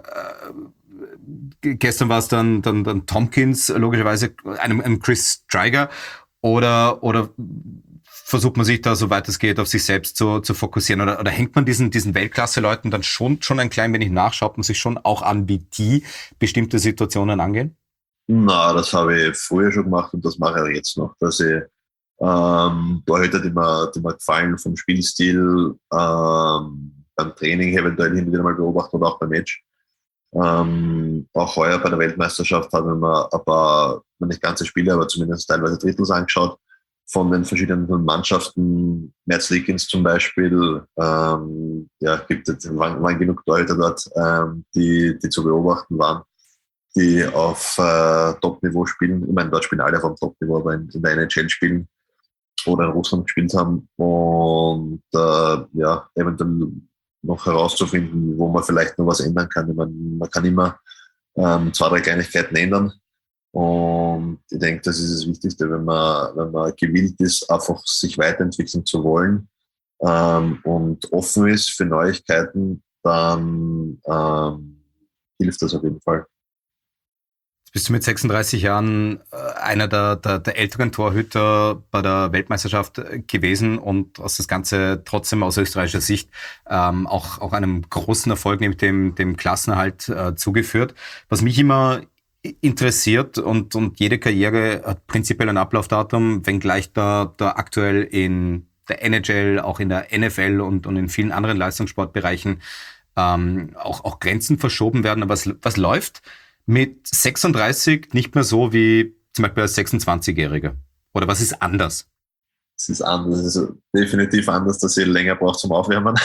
äh, gestern war es dann, dann, dann Tompkins, logischerweise, einem, einem Chris Driedger, oder, oder versucht man sich da, soweit es geht, auf sich selbst zu, zu fokussieren? Oder, oder hängt man diesen, diesen Weltklasse-Leuten dann schon, schon ein klein wenig nach? Schaut man sich schon auch an, wie die bestimmte Situationen angehen? Na, das habe ich früher schon gemacht und das mache ich auch jetzt noch. Dass ich ähm, Torhüter, die mir, die mir gefallen vom Spielstil, ähm, beim Training eventuell hin und wieder mal beobachten oder auch beim Match. Ähm, auch heuer bei der Weltmeisterschaft haben wir ein paar, nicht ganze Spiele, aber zumindest teilweise Drittels angeschaut von den verschiedenen Mannschaften. Mads Likins zum Beispiel, ähm, ja, gibt es, waren, waren genug Torhüter dort, ähm, die, die zu beobachten waren, die auf äh, Top-Niveau spielen. Ich meine, dort spielen alle vom Top-Niveau, aber in, in der N H L spielen oder in Russland gespielt haben und äh, ja, eventuell noch herauszufinden, wo man vielleicht noch was ändern kann. Ich meine, man kann immer ähm, zwei, drei Kleinigkeiten ändern. Und ich denke, das ist das Wichtigste, wenn man, wenn man gewillt ist, einfach sich weiterentwickeln zu wollen ähm, und offen ist für Neuigkeiten, dann ähm, hilft das auf jeden Fall. Bist du mit sechsunddreißig Jahren einer der, der, der älteren Torhüter bei der Weltmeisterschaft gewesen und hast das Ganze trotzdem aus österreichischer Sicht ähm, auch, auch einem großen Erfolg, nämlich dem, dem Klassenerhalt, äh, zugeführt. Was mich immer interessiert und, und jede Karriere hat prinzipiell ein Ablaufdatum, wenngleich da, da aktuell in der N H L, auch in der N F L und, und in vielen anderen Leistungssportbereichen ähm, auch, auch Grenzen verschoben werden. Aber was, was läuft mit sechsunddreißig nicht mehr so wie zum Beispiel als sechsundzwanzigjähriger? Oder was ist anders? Es ist anders. Es ist definitiv anders, dass ich länger brauche zum Aufwärmen.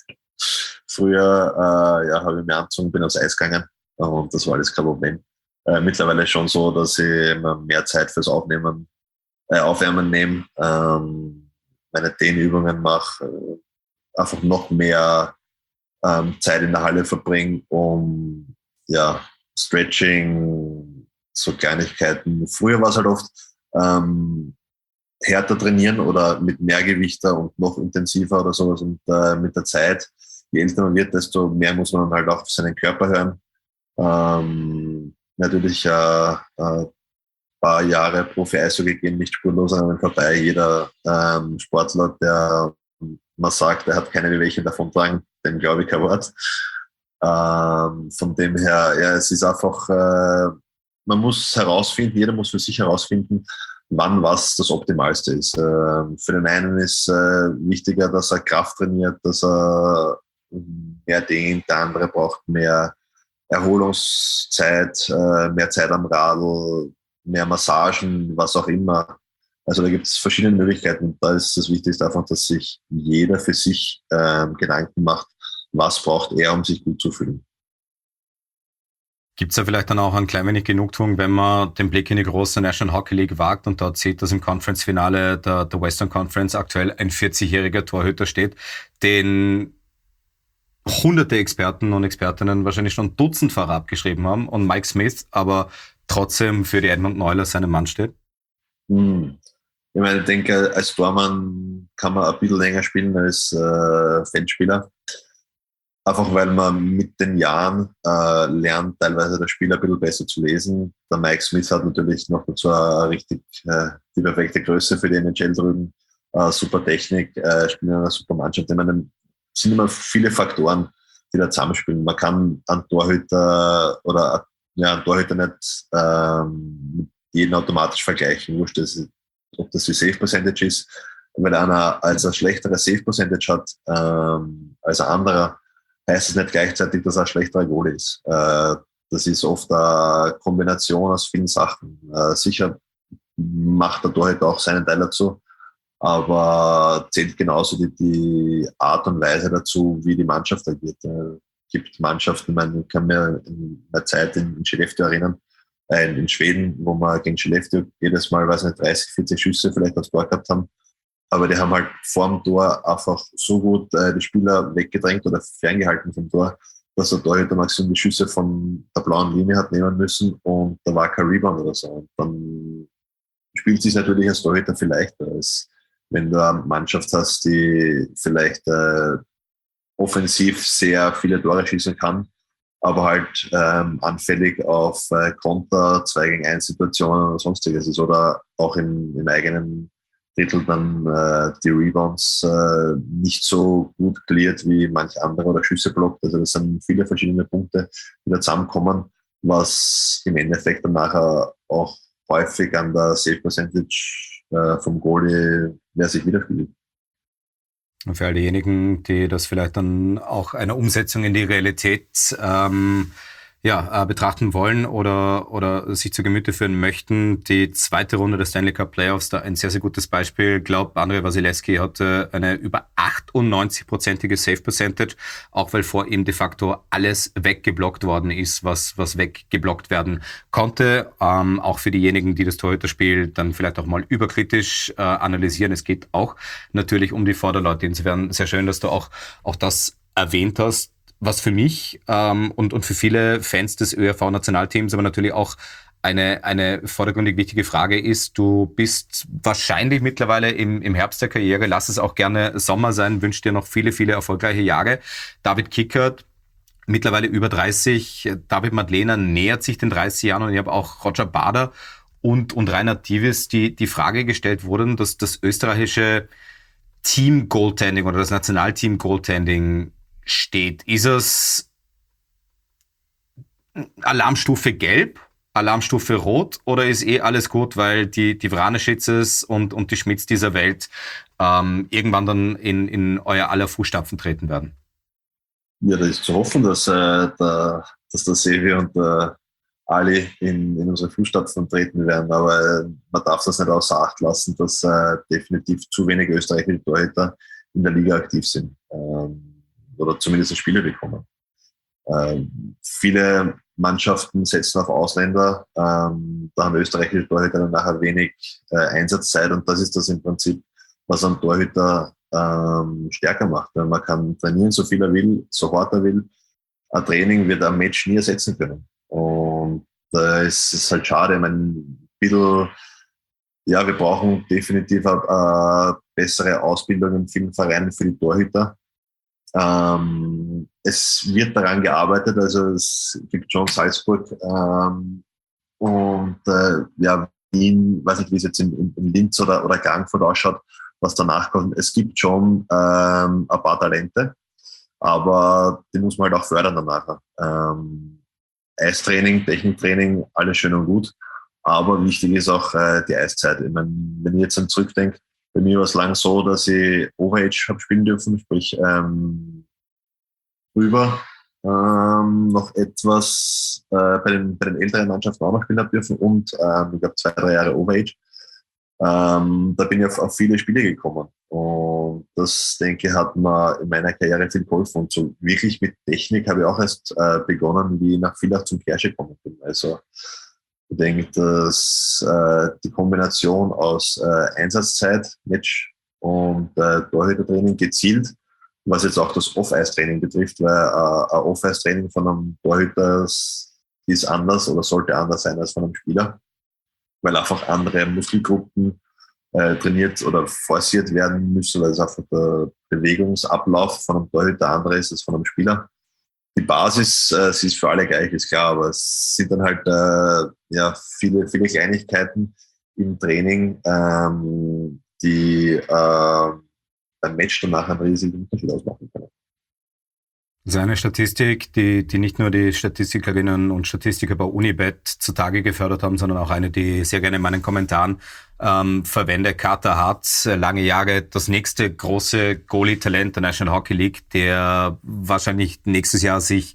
Früher äh, ja, habe ich mir angezogen, bin aufs Eis gegangen und das war alles kein Problem. Äh, mittlerweile schon so, dass ich mehr Zeit fürs Aufnehmen, äh, Aufwärmen nehme, ähm, meine Dehnübungen mache, äh, einfach noch mehr ähm, Zeit in der Halle verbringe, um ja, Stretching, so Kleinigkeiten. Früher war es halt oft ähm, härter trainieren oder mit mehr Gewichter und noch intensiver oder sowas. Und äh, mit der Zeit, je älter man wird, desto mehr muss man halt auch auf seinen Körper hören. Ähm, natürlich äh, äh, paar Jahre Profi-Eishockey gehen nicht spurlos an einem vorbei. Jeder ähm, Sportler, der man sagt, er hat keine Wehwehchen davontragen, dem glaube ich kein Wort. Ähm, von dem her, ja, es ist einfach, äh, man muss herausfinden, jeder muss für sich herausfinden, wann was das Optimalste ist. Ähm, für den einen ist äh, wichtiger, dass er Kraft trainiert, dass er mehr dehnt, der andere braucht mehr Erholungszeit, äh, mehr Zeit am Radl, mehr Massagen, was auch immer. Also da gibt es verschiedene Möglichkeiten. Da ist das Wichtigste einfach, dass sich jeder für sich äh, Gedanken macht, was braucht er, um sich gut zu fühlen. Gibt es ja vielleicht dann auch ein klein wenig Genugtuung, wenn man den Blick in die große National Hockey League wagt und dort sieht, dass im Conference-Finale der, der Western Conference aktuell ein vierzigjähriger Torhüter steht, den hunderte Experten und Expertinnen wahrscheinlich schon dutzendfach abgeschrieben haben und Mike Smith aber trotzdem für die Edmonton Oilers seinem Mann steht? Hm. Ich meine, ich denke, als Tormann kann man ein bisschen länger spielen als äh, Feldspieler. Einfach weil man mit den Jahren äh, lernt, teilweise das Spiel ein bisschen besser zu lesen. Der Mike Smith hat natürlich noch dazu eine richtig äh, die perfekte Größe für die N H L drüben. Äh, super Technik, äh, spielen in einer super Mannschaft. Ich meine, es sind immer viele Faktoren, die da zusammenspielen. Man kann einen Torhüter oder ja, einen Torhüter nicht ähm, mit jedem automatisch vergleichen. Wurscht, das, ob das die Save Percentage ist. Wenn einer als ein schlechterer Save Percentage hat ähm, als ein anderer, heißt es nicht gleichzeitig, dass er ein schlechterer Goalie ist. Äh, das ist oft eine Kombination aus vielen Sachen. Äh, sicher macht der Torhüter auch seinen Teil dazu. Aber zählt genauso die, die Art und Weise dazu, wie die Mannschaft agiert. Es gibt Mannschaften, ich meine, ich kann mir in der Zeit in, in Skellefteå erinnern, äh, in Schweden, wo wir gegen Skellefteå jedes Mal, weiß nicht, dreißig, vierzig Schüsse vielleicht aufs Tor gehabt haben. Aber die haben halt vorm Tor einfach so gut äh, die Spieler weggedrängt oder ferngehalten vom Tor, dass der Torhüter maximum die Schüsse von der blauen Linie hat nehmen müssen und da war kein Rebound oder so. Und dann spielt es sich natürlich als Torhüter viel leichter, als wenn du eine Mannschaft hast, die vielleicht äh, offensiv sehr viele Tore schießen kann, aber halt ähm, anfällig auf äh, Konter, zwei gegen eins Situationen oder sonstiges ist oder auch im, im eigenen Drittel dann äh, die Rebounds äh, nicht so gut cleart wie manch andere oder Schüsse blockt. Also das sind viele verschiedene Punkte, die da zusammenkommen, was im Endeffekt dann nachher auch häufig an der Save Percentage äh, vom Goalie mehr sich widerspiegelt. Und für all diejenigen, die das vielleicht dann auch einer Umsetzung in die Realität ähm, ja, äh, betrachten wollen oder oder sich zu Gemüte führen möchten, die zweite Runde der Stanley Cup Playoffs, da ein sehr, sehr gutes Beispiel. Ich glaube, Andrei Vasilevskiy hatte eine über achtundneunzig-prozentige Save Percentage, auch weil vor ihm de facto alles weggeblockt worden ist, was was weggeblockt werden konnte. Ähm, auch für diejenigen, die das Torhüterspiel dann vielleicht auch mal überkritisch äh, analysieren. Es geht auch natürlich um die Vorderleute. Insofern sehr schön, dass du auch auch das erwähnt hast. Was für mich ähm, und, und für viele Fans des Ö R V-Nationalteams aber natürlich auch eine, eine vordergründig wichtige Frage ist, du bist wahrscheinlich mittlerweile im, im Herbst der Karriere, lass es auch gerne Sommer sein, wünsche dir noch viele, viele erfolgreiche Jahre. David Kickert, mittlerweile über dreißig, David Madlener nähert sich den dreißig Jahren und ich habe auch Roger Bader und, und Reinhard Divis, die die Frage gestellt wurden, dass das österreichische Team-Goaltending oder das Nationalteam-Goaltending steht. Ist es Alarmstufe gelb, Alarmstufe rot oder ist eh alles gut, weil die, die Vraneschitzes und, und die Schmidts dieser Welt ähm, irgendwann dann in, in euer aller Fußstapfen treten werden? Ja, das ist zu hoffen, dass, äh, der, dass der Sevi und der Ali in, in unsere Fußstapfen treten werden, aber äh, man darf das nicht außer Acht lassen, dass äh, definitiv zu wenig österreichische Torhüter in der Liga aktiv sind. Ähm, oder zumindest Spiele bekommen. Ähm, viele Mannschaften setzen auf Ausländer, ähm, da haben österreichische Torhüter dann nachher wenig äh, Einsatzzeit und das ist das im Prinzip, was einen Torhüter ähm, stärker macht. Weil man kann trainieren, so viel er will, so hart er will. Ein Training wird ein Match nie ersetzen können. Und da äh, ist es halt schade, ich meine, ein bisschen, ja, wir brauchen definitiv eine, eine bessere Ausbildung in vielen Vereinen für die Torhüter. Ähm, es wird daran gearbeitet, also es gibt schon Salzburg ähm, und äh, ja, Wien, weiß nicht, wie es jetzt in, in Linz oder, oder Klagenfurt ausschaut, was danach kommt. Es gibt schon ähm, ein paar Talente, aber die muss man halt auch fördern danach. Ähm, Eistraining, Techniktraining, alles schön und gut, aber wichtig ist auch äh, die Eiszeit. Ich meine, wenn ich jetzt dann zurückdenke, bei mir war es lang so, dass ich Overage habe spielen dürfen, sprich ähm, rüber ähm, noch etwas äh, bei, den, bei den älteren Mannschaften auch noch spielen habe dürfen und ähm, ich glaube zwei, drei Jahre Overage. Ähm, da bin ich auf, auf viele Spiele gekommen und das, denke ich, hat mir in meiner Karriere viel geholfen und so wirklich mit Technik habe ich auch erst äh, begonnen, wie ich nach Villach zum Kersche gekommen bin. Also ich denke, dass äh, die Kombination aus äh, Einsatzzeit, Match und äh, Torhütertraining gezielt, was jetzt auch das Off-Ice-Training betrifft, weil äh, ein Off-Ice-Training von einem Torhüter ist anders oder sollte anders sein als von einem Spieler, weil einfach andere Muskelgruppen äh, trainiert oder forciert werden müssen, weil es einfach der Bewegungsablauf von einem Torhüter anderer ist als von einem Spieler. Die Basis, äh, sie ist für alle gleich, ist klar, aber es sind dann halt äh, ja, viele, viele Kleinigkeiten im Training, ähm, die äh, beim Match danach einen riesigen Unterschied ausmachen können. Das ist eine Statistik, die, die nicht nur die Statistikerinnen und Statistiker bei Unibet zutage gefördert haben, sondern auch eine, die sehr gerne in meinen Kommentaren ähm, verwende. Carter Hart, lange Jahre das nächste große Goalie-Talent der National Hockey League, der wahrscheinlich nächstes Jahr sich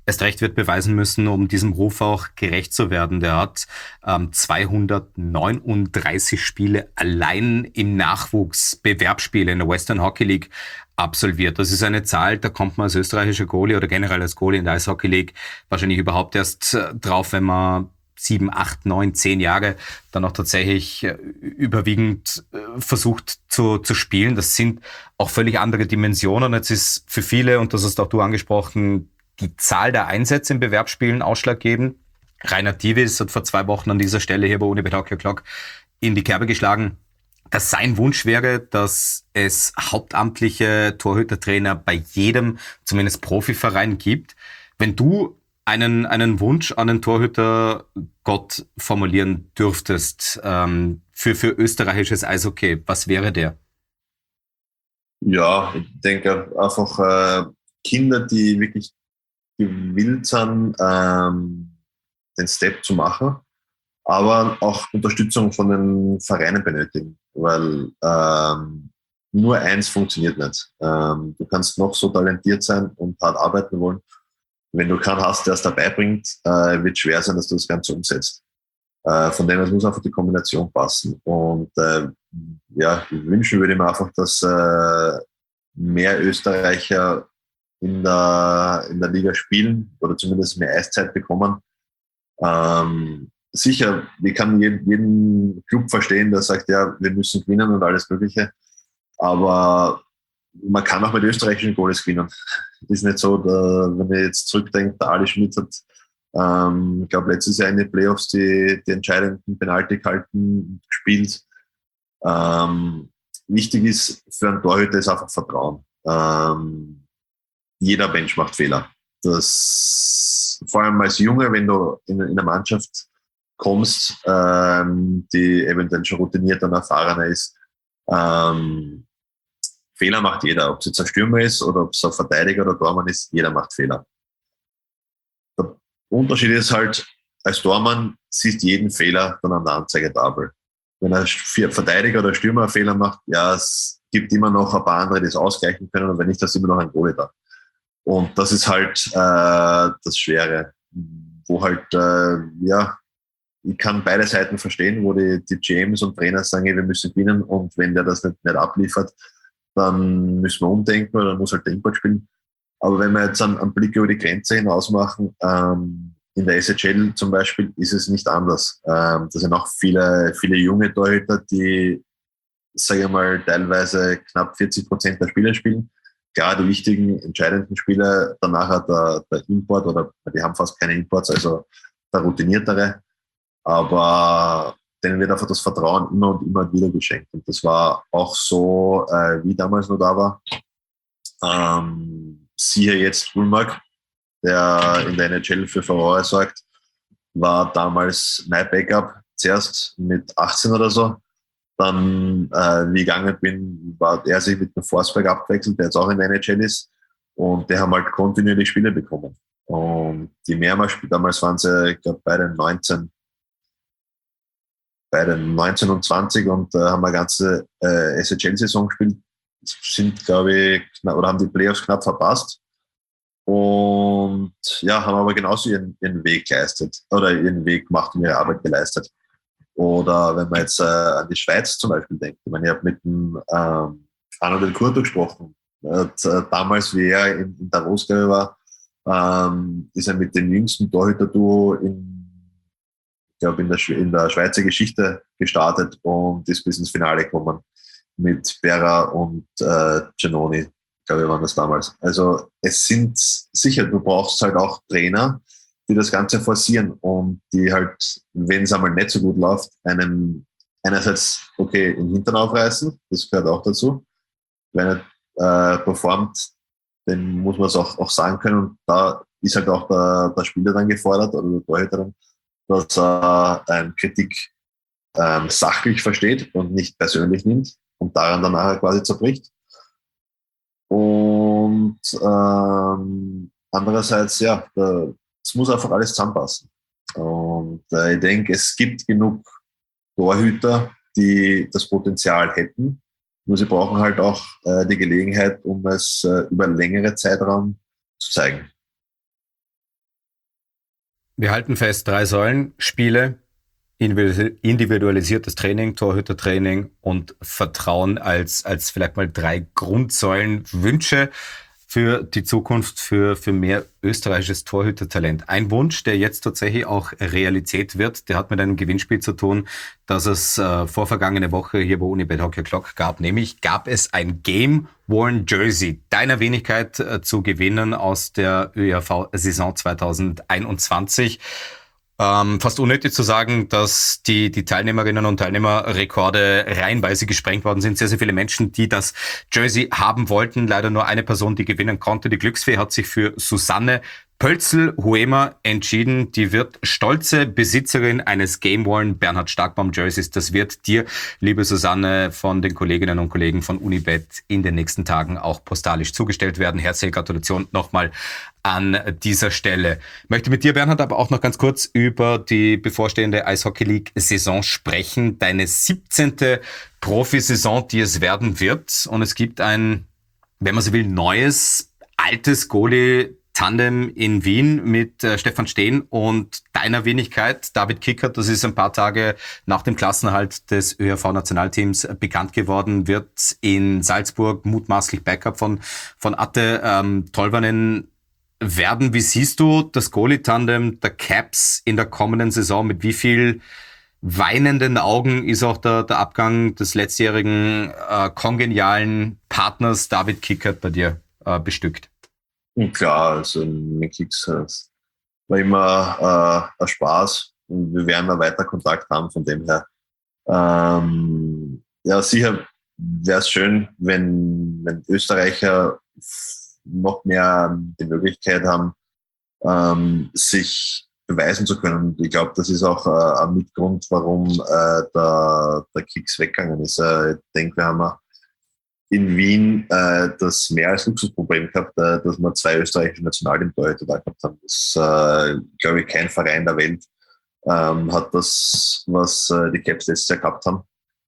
erst recht wird beweisen müssen, um diesem Ruf auch gerecht zu werden. Der hat ähm, zweihundertneununddreißig Spiele allein im Nachwuchs, Bewerbsspiele in der Western Hockey League absolviert. Das ist eine Zahl, da kommt man als österreichischer Goalie oder generell als Goalie in der Eishockey League wahrscheinlich überhaupt erst drauf, wenn man sieben, acht, neun, zehn Jahre dann auch tatsächlich überwiegend versucht zu, zu spielen. Das sind auch völlig andere Dimensionen. Jetzt ist für viele, und das hast auch du angesprochen, die Zahl der Einsätze in Bewerbsspielen ausschlaggebend. Rainer Divis hat vor zwei Wochen an dieser Stelle hier bei Unibet Hockey O'Clock in die Kerbe geschlagen, dass sein Wunsch wäre, dass es hauptamtliche Torhütertrainer bei jedem, zumindest Profiverein gibt. Wenn du einen, einen Wunsch an den Torhütergott formulieren dürftest ähm, für, für österreichisches Eishockey, was wäre der? Ja, ich denke einfach äh, Kinder, die wirklich gewillt sind, ähm, den Step zu machen, aber auch Unterstützung von den Vereinen benötigen, weil ähm, nur eins funktioniert nicht. Ähm, du kannst noch so talentiert sein und hart arbeiten wollen. Wenn du keinen hast, der es dabei bringt, äh, wird es schwer sein, dass du das Ganze umsetzt. Äh, von dem her muss einfach die Kombination passen. Und äh, ja, wünschen würde ich mir einfach, dass äh, mehr Österreicher in der, in der Liga spielen oder zumindest mehr Eiszeit bekommen. Ähm, sicher, ich kann jeden, jeden Club verstehen, der sagt, ja, wir müssen gewinnen und alles Mögliche. Aber man kann auch mit österreichischen Goalies gewinnen. Ist nicht so, da, wenn ich jetzt zurückdenke, der Ali Schmidt hat, ähm, ich glaube, letztes Jahr in den Playoffs die, die entscheidenden Penalty gehalten, gespielt. Ähm, wichtig ist für einen Torhüter ist einfach Vertrauen. Ähm, jeder Mensch macht Fehler. Das, vor allem als Junge, wenn du in, in eine Mannschaft kommst, ähm, die eventuell schon routinierter und erfahrener ist, ähm, Fehler macht jeder. Ob es jetzt ein Stürmer ist oder ob es ein Verteidiger oder Tormann ist, jeder macht Fehler. Der Unterschied ist halt, als Tormann siehst jeden Fehler dann an der Anzeigetafel. Wenn ein Verteidiger oder Stürmer einen Fehler macht, ja, es gibt immer noch ein paar andere, die es ausgleichen können, und wenn nicht, dann ist immer noch ein Goalie da. Und das ist halt äh, das Schwere, wo halt, äh, ja, ich kann beide Seiten verstehen, wo die, die G Ms und Trainer sagen, wir müssen gewinnen, und wenn der das nicht, nicht abliefert, dann müssen wir umdenken oder dann muss halt der Import spielen. Aber wenn wir jetzt einen, einen Blick über die Grenze hinaus machen, ähm, in der S H L zum Beispiel ist es nicht anders. Ähm, da sind auch viele, viele junge Torhüter, die, sage ich mal, teilweise knapp vierzig Prozent der Spieler spielen. Klar, die wichtigen, entscheidenden Spieler, danach hat der, der Import, oder die haben fast keine Imports, also der routiniertere. Aber denen wird einfach das Vertrauen immer und immer wieder geschenkt. Und das war auch so, äh, wie damals noch da war. Ähm, siehe jetzt Ulmark, der in der N H L für Furore sorgt, war damals mein Backup zuerst mit achtzehn oder so. Dann, äh, wie ich gegangen bin, war er sich mit dem Forsberg abgewechselt, der jetzt auch in der N H L ist. Und die haben halt kontinuierlich Spiele bekommen. Und die mehrmals spielt, damals waren sie, ich glaube, beide neunzehn, beide neunzehn und zwanzig, und äh, haben eine ganze äh, S H L-Saison gespielt. Sind, glaube ich, knapp, oder haben die Playoffs knapp verpasst. Und ja, haben aber genauso ihren, ihren Weg geleistet oder ihren Weg gemacht und ihre Arbeit geleistet. Oder wenn man jetzt äh, an die Schweiz zum Beispiel denkt. Ich meine, ich habe mit dem ähm, Arno Del Curto gesprochen. Hat, äh, damals, wie er in, in Davos war, ähm, ist er mit dem jüngsten Torhüter-Duo in, ich glaube, in der, in der Schweizer Geschichte gestartet und ist bis ins Finale gekommen mit Berra und äh, Giannoni, glaube ich, waren das damals. Also es sind sicher, du brauchst halt auch Trainer, die das Ganze forcieren und die halt, wenn es einmal nicht so gut läuft, einem einerseits, okay, den Hintern aufreißen, das gehört auch dazu. Wenn er äh, performt, dann muss man es auch, auch sagen können, und da ist halt auch der, der Spieler dann gefordert oder der Torhüter dann, dass er ähm, Kritik ähm, sachlich versteht und nicht persönlich nimmt und daran dann nachher quasi zerbricht. Und ähm, andererseits, ja, es muss einfach alles zusammenpassen. Und äh, ich denke, es gibt genug Torhüter, die das Potenzial hätten, nur sie brauchen halt auch äh, die Gelegenheit, um es äh, über längere Zeitraum zu zeigen. Wir halten fest, drei Säulen, Spiele, individualisiertes Training, Torhütertraining und Vertrauen als, als vielleicht mal drei Grundsäulen, Wünsche für die Zukunft, für, für mehr österreichisches Torhütertalent. Ein Wunsch, der jetzt tatsächlich auch Realität wird, der hat mit einem Gewinnspiel zu tun, das es äh, vor vergangene Woche hier bei Unibet Hockey Clock gab. Nämlich gab es ein Game-Worn Jersey deiner Wenigkeit äh, zu gewinnen aus der ÖRV-Saison zwanzig einundzwanzig. Ähm, fast unnötig zu sagen, dass die, die Teilnehmerinnen und Teilnehmerrekorde reihenweise gesprengt worden sind. Sehr, sehr viele Menschen, die das Jersey haben wollten. Leider nur eine Person, die gewinnen konnte. Die Glücksfee hat sich für Susanne Pölzel-Huemer entschieden. Die wird stolze Besitzerin eines Game-Worn Bernhard Starkbaum Jerseys. Das wird dir, liebe Susanne, von den Kolleginnen und Kollegen von Unibet in den nächsten Tagen auch postalisch zugestellt werden. Herzliche Gratulation nochmal an dieser Stelle. Ich möchte mit dir, Bernhard, aber auch noch ganz kurz über die bevorstehende Eishockey League-Saison sprechen. Deine siebzehnte Profisaison, die es werden wird. Und es gibt ein, wenn man so will, neues, altes Goalie Tandem in Wien mit äh, Stefan Steen und deiner Wenigkeit, David Kickert. Das ist ein paar Tage nach dem Klassenerhalt des ÖRV-Nationalteams bekannt geworden, wird in Salzburg mutmaßlich Backup von, von Atte ähm, Tolvanen werden. Wie siehst du das Goalie-Tandem der Caps in der kommenden Saison? Mit wie viel weinenden Augen ist auch der, der Abgang des letztjährigen äh, kongenialen Partners David Kickert bei dir äh, bestückt? Klar, also mit Kicks war immer äh, ein Spaß und wir werden da weiter Kontakt haben, von dem her. Ähm, ja, sicher wäre es schön, wenn, wenn Österreicher noch mehr die Möglichkeit haben, ähm, sich beweisen zu können. Ich glaube, das ist auch äh, ein Mitgrund, warum äh, der, der Kicks weggegangen ist. Äh, ich denke, wir haben in Wien äh, das mehr als Luxusproblem gehabt, äh, dass wir zwei österreichische Nationalteamtorhüter da gehabt haben. Das, äh, glaube ich, kein Verein der Welt ähm, hat das, was äh, die Caps letztes Jahr gehabt haben.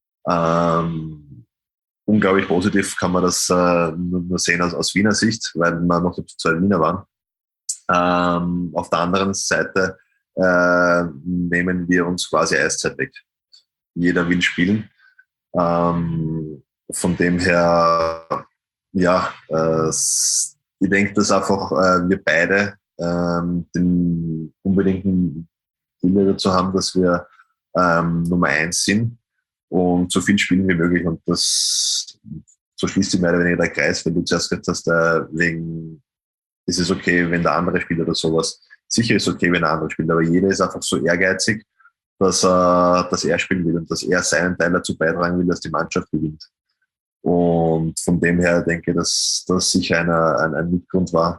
Ähm, unglaublich positiv kann man das äh, nur sehen aus, aus Wiener Sicht, weil wir noch zwei Wiener waren. Ähm, auf der anderen Seite äh, nehmen wir uns quasi Eiszeit weg. Jeder will spielen. Ähm, Von dem her, ja, äh, ich denke, dass einfach äh, wir beide ähm, den unbedingten Wille dazu haben, dass wir ähm, Nummer eins sind und so viel spielen wie möglich. Und das, so schließt sich mehr oder weniger der Kreis, wenn du zuerst gesagt hast, äh, wegen, ist es okay, wenn der andere spielt oder sowas. Sicher ist es okay, wenn der andere spielt, aber jeder ist einfach so ehrgeizig, dass, äh, dass er spielen will und dass er seinen Teil dazu beitragen will, dass die Mannschaft gewinnt. Und von dem her denke ich, dass das sicher eine, ein, ein Mitgrund war,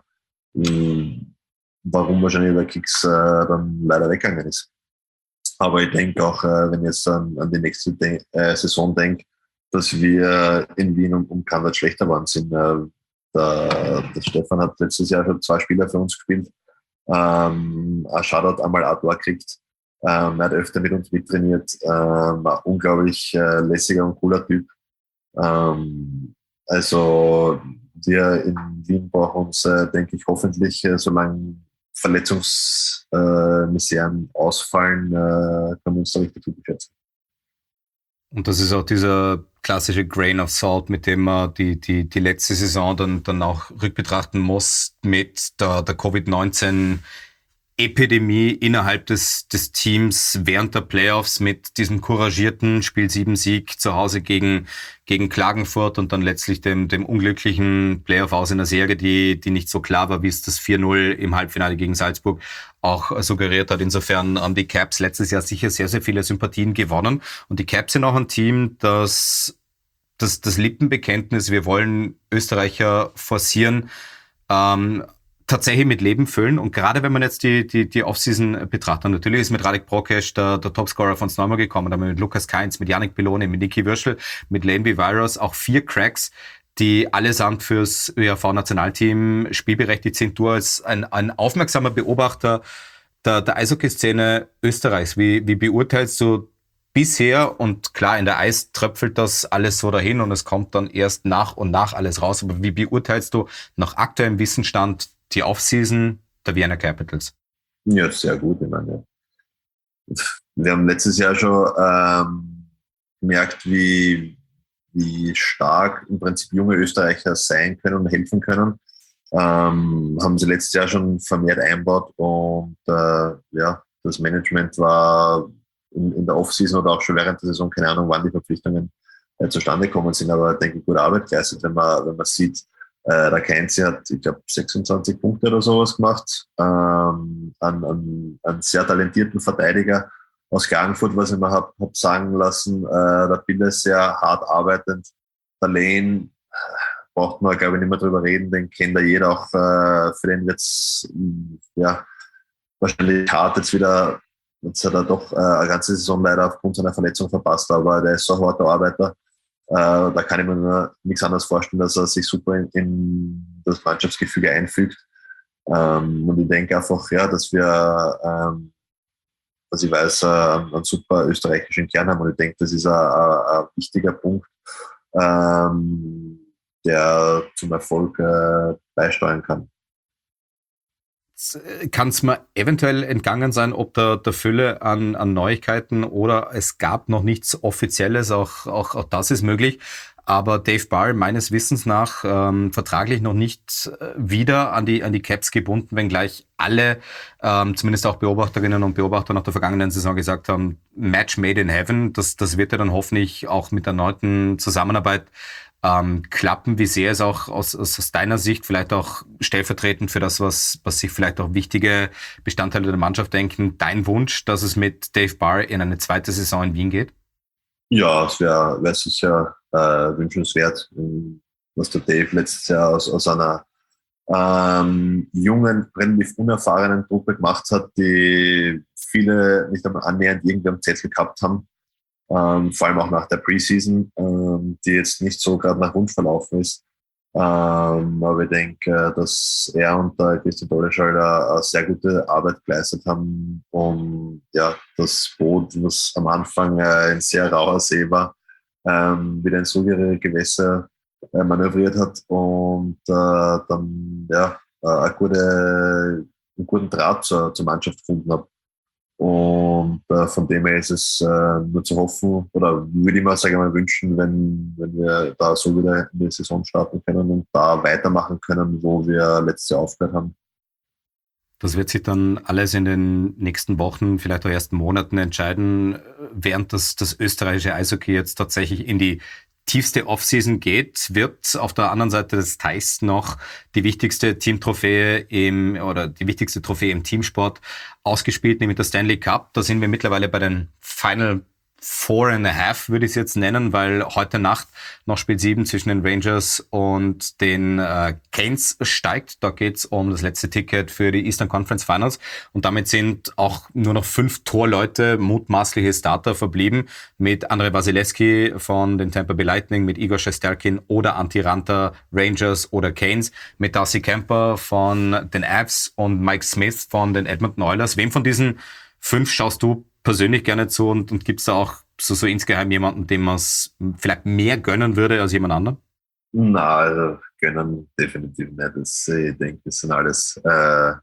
warum wahrscheinlich der Kicks äh, dann leider weggegangen ist. Aber ich denke auch, äh, wenn ich jetzt an, an die nächste De- äh, Saison denke, dass wir in Wien um, um kein Wert schlechter waren sind. Äh, der, der Stefan hat letztes Jahr schon zwei Spieler für uns gespielt. Ähm, ein Shoutout einmal ein Tor gekriegt. Ähm, er hat öfter mit uns mittrainiert. Ähm, ein unglaublich äh, lässiger und cooler Typ. Ähm, also wir in Wien brauchen uns, äh, denke ich, hoffentlich, äh, solange Verletzungsmiseren äh, ausfallen, äh, können wir uns da richtig gut schätzen. Und das ist auch dieser klassische Grain of Salt, mit dem man die, die, die letzte Saison dann, dann auch rückbetrachten muss mit der, der Covid neunzehn Epidemie innerhalb des, des Teams während der Playoffs mit diesem couragierten Spiel sieben Sieg zu Hause gegen, gegen Klagenfurt und dann letztlich dem, dem unglücklichen Playoff aus in der Serie, die, die nicht so klar war, wie es das vier null im Halbfinale gegen Salzburg auch suggeriert hat. Insofern haben die Caps letztes Jahr sicher sehr, sehr viele Sympathien gewonnen. Und die Caps sind auch ein Team, das das, das Lippenbekenntnis, wir wollen Österreicher forcieren, ähm, tatsächlich mit Leben füllen. Und gerade wenn man jetzt die, die, die Offseason betrachtet, natürlich ist mit Radek Prokesch der, der Topscorer von Snowman gekommen, dann mit Lukas Kainz, mit Yannick Belloni, mit Niki Würschel, mit Lenby Virus, auch vier Cracks, die allesamt fürs ÖRV-Nationalteam spielberechtigt sind. Du als ein, ein aufmerksamer Beobachter der, der Eishockey-Szene Österreichs, wie, wie beurteilst du bisher, und klar, in der Eis tröpfelt das alles so dahin und es kommt dann erst nach und nach alles raus, aber wie beurteilst du nach aktuellem Wissensstand die Offseason der Vienna Capitals? Ja, sehr gut. Ich meine, wir haben letztes Jahr schon ähm, gemerkt, wie, wie stark im Prinzip junge Österreicher sein können und helfen können. Ähm, haben sie letztes Jahr schon vermehrt einbaut und äh, ja, das Management war in, in der Offseason oder auch schon während der Saison, keine Ahnung, wann die Verpflichtungen äh, zustande gekommen sind, aber ich denke, gute Arbeit geleistet, wenn man, wenn man sieht, äh, der Keinzi hat, ich glaube, sechsundzwanzig Punkte oder sowas gemacht, ähm, an, an, an sehr talentierten Verteidiger aus Klagenfurt, was ich mir habe hab sagen lassen, äh, der Bille sehr hart arbeitend, der Lane braucht man, glaube ich, nicht mehr drüber reden, den kennt ja jeder auch, äh, für den wird's, ja, wahrscheinlich hart jetzt wieder, jetzt hat er doch äh, eine ganze Saison leider aufgrund seiner Verletzung verpasst, aber der ist so ein harter Arbeiter, äh, da kann ich mir nur nichts anderes vorstellen, dass er sich super in, in das Mannschaftsgefüge einfügt. Ähm, und ich denke einfach, ja, dass wir, ähm, dass ich weiß, äh, einen super österreichischen Kern haben und ich denke, das ist ein, ein, ein wichtiger Punkt, ähm, der zum Erfolg äh, beisteuern kann. Kann es mir eventuell entgangen sein, ob der, der Fülle an, an Neuigkeiten oder es gab noch nichts Offizielles, auch, auch, auch das ist möglich. Aber Dave Ball meines Wissens nach ähm, vertraglich noch nicht wieder an die, an die Caps gebunden, wenngleich alle, ähm, zumindest auch Beobachterinnen und Beobachter nach der vergangenen Saison gesagt haben, Match made in heaven. Das, das wird ja dann hoffentlich auch mit der erneuten Zusammenarbeit ähm, klappen. Wie sehr es auch aus, aus deiner Sicht, vielleicht auch stellvertretend für das, was, was sich vielleicht auch wichtige Bestandteile der Mannschaft denken, dein Wunsch, dass es mit Dave Ball in eine zweite Saison in Wien geht? Ja, es wäre wär sicher äh, wünschenswert, was der Dave letztes Jahr aus, aus einer ähm, jungen, relativ unerfahrenen Truppe gemacht hat, die viele nicht einmal annähernd irgendwie am Zettel gehabt haben. Ähm, vor allem auch nach der Preseason, ähm, die jetzt nicht so gerade nach Wunsch verlaufen ist. Ähm, aber ich denke, dass er und der Christian Doleschal eine sehr gute Arbeit geleistet haben, um ja, das Boot, was am Anfang äh, ein sehr rauer See war, ähm, wieder in ruhigere Gewässer äh, manövriert hat und äh, dann ja, äh, eine gute, einen guten Draht zur, zur Mannschaft gefunden hat. Und äh, von dem her ist es äh, nur zu hoffen, oder würde ich mir, sage ich mal, wünschen, wenn, wenn wir da so wieder in die Saison starten können und da weitermachen können, wo wir letztes Jahr aufgehört haben. Das wird sich dann alles in den nächsten Wochen, vielleicht auch ersten Monaten entscheiden, während das, das österreichische Eishockey jetzt tatsächlich in die tiefste Offseason geht, wird auf der anderen Seite des Teichs noch die wichtigste Teamtrophäe im, oder die wichtigste Trophäe im Teamsport ausgespielt, nämlich der Stanley Cup. Da sind wir mittlerweile bei den Final Four and a half, würde ich es jetzt nennen, weil heute Nacht noch Spiel sieben zwischen den Rangers und den äh, Canes steigt. Da geht's um das letzte Ticket für die Eastern Conference Finals und damit sind auch nur noch fünf Torleute, mutmaßliche Starter, verblieben mit Andrei Vasilevsky von den Tampa Bay Lightning, mit Igor Shesterkin oder Antti Ranta, Rangers oder Canes, mit Darcy Kemper von den Avs und Mike Smith von den Edmonton Oilers. Wem von diesen fünf schaust du persönlich gerne zu und, und gibt es da auch so, so insgeheim jemanden, dem man es vielleicht mehr gönnen würde als jemand anderen? Na, also gönnen definitiv nicht. Das, ich denke, das sind alles äh,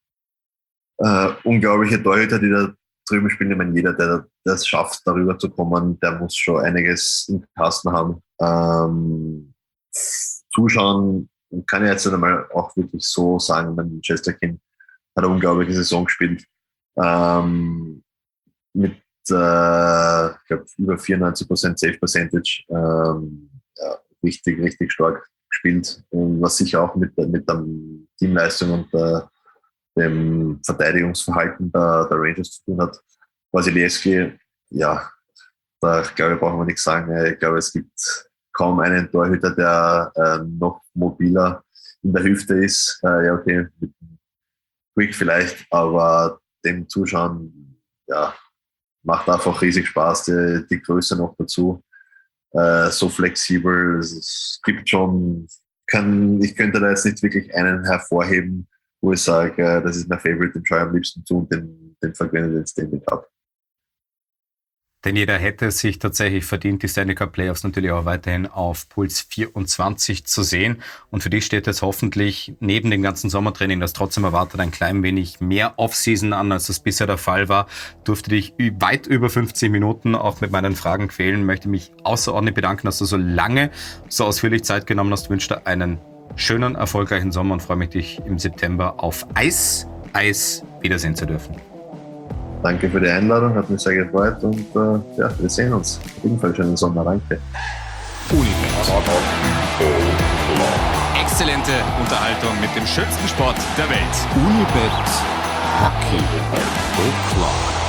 äh, unglaubliche Torhüter, die da drüben spielen. Ich meine, jeder, der das schafft, darüber zu kommen, der muss schon einiges im Kasten haben. Ähm, zuschauen kann ich jetzt nicht einmal auch wirklich so sagen, mein Chesterkin hat eine unglaubliche Saison gespielt. Ähm, mit äh, ich glaube über vierundneunzig Prozent Save Percentage, ähm, ja, richtig, richtig stark gespielt, und was sicher auch mit, mit der Teamleistung und der, dem Verteidigungsverhalten der, der Rangers zu tun hat. Vasilevsky, ja, da glaube ich, brauchen wir nichts sagen. Ich glaube, es gibt kaum einen Torhüter, der äh, noch mobiler in der Hüfte ist. Äh, ja, okay, mit Quick vielleicht, aber dem Zuschauen, ja, macht einfach riesig Spaß, die, die Größe noch dazu. Äh, so flexibel. Es gibt schon, kann, ich könnte da jetzt nicht wirklich einen hervorheben, wo ich sage, äh, das ist mein Favorite, den schaue ich am liebsten zu und den, den vergönne den Stanley Cup. Denn jeder hätte sich tatsächlich verdient, die Stanley Cup Playoffs natürlich auch weiterhin auf Puls vierundzwanzig zu sehen. Und für dich steht jetzt hoffentlich neben dem ganzen Sommertraining, das trotzdem erwartet, ein klein wenig mehr Offseason an, als das bisher der Fall war. Durfte dich weit über fünfzehn Minuten auch mit meinen Fragen quälen. Möchte mich außerordentlich bedanken, dass du so lange, so ausführlich Zeit genommen hast. Ich wünsche dir einen schönen, erfolgreichen Sommer und freue mich, dich im September auf Eis, Eis wiedersehen zu dürfen. Danke für die Einladung, hat mich sehr gefreut und äh, ja, wir sehen uns. Auf jeden Fall schönen Sommer, danke. Unibet. Exzellente Unterhaltung mit dem schönsten Sport der Welt. Unibet Hockey. Go Club.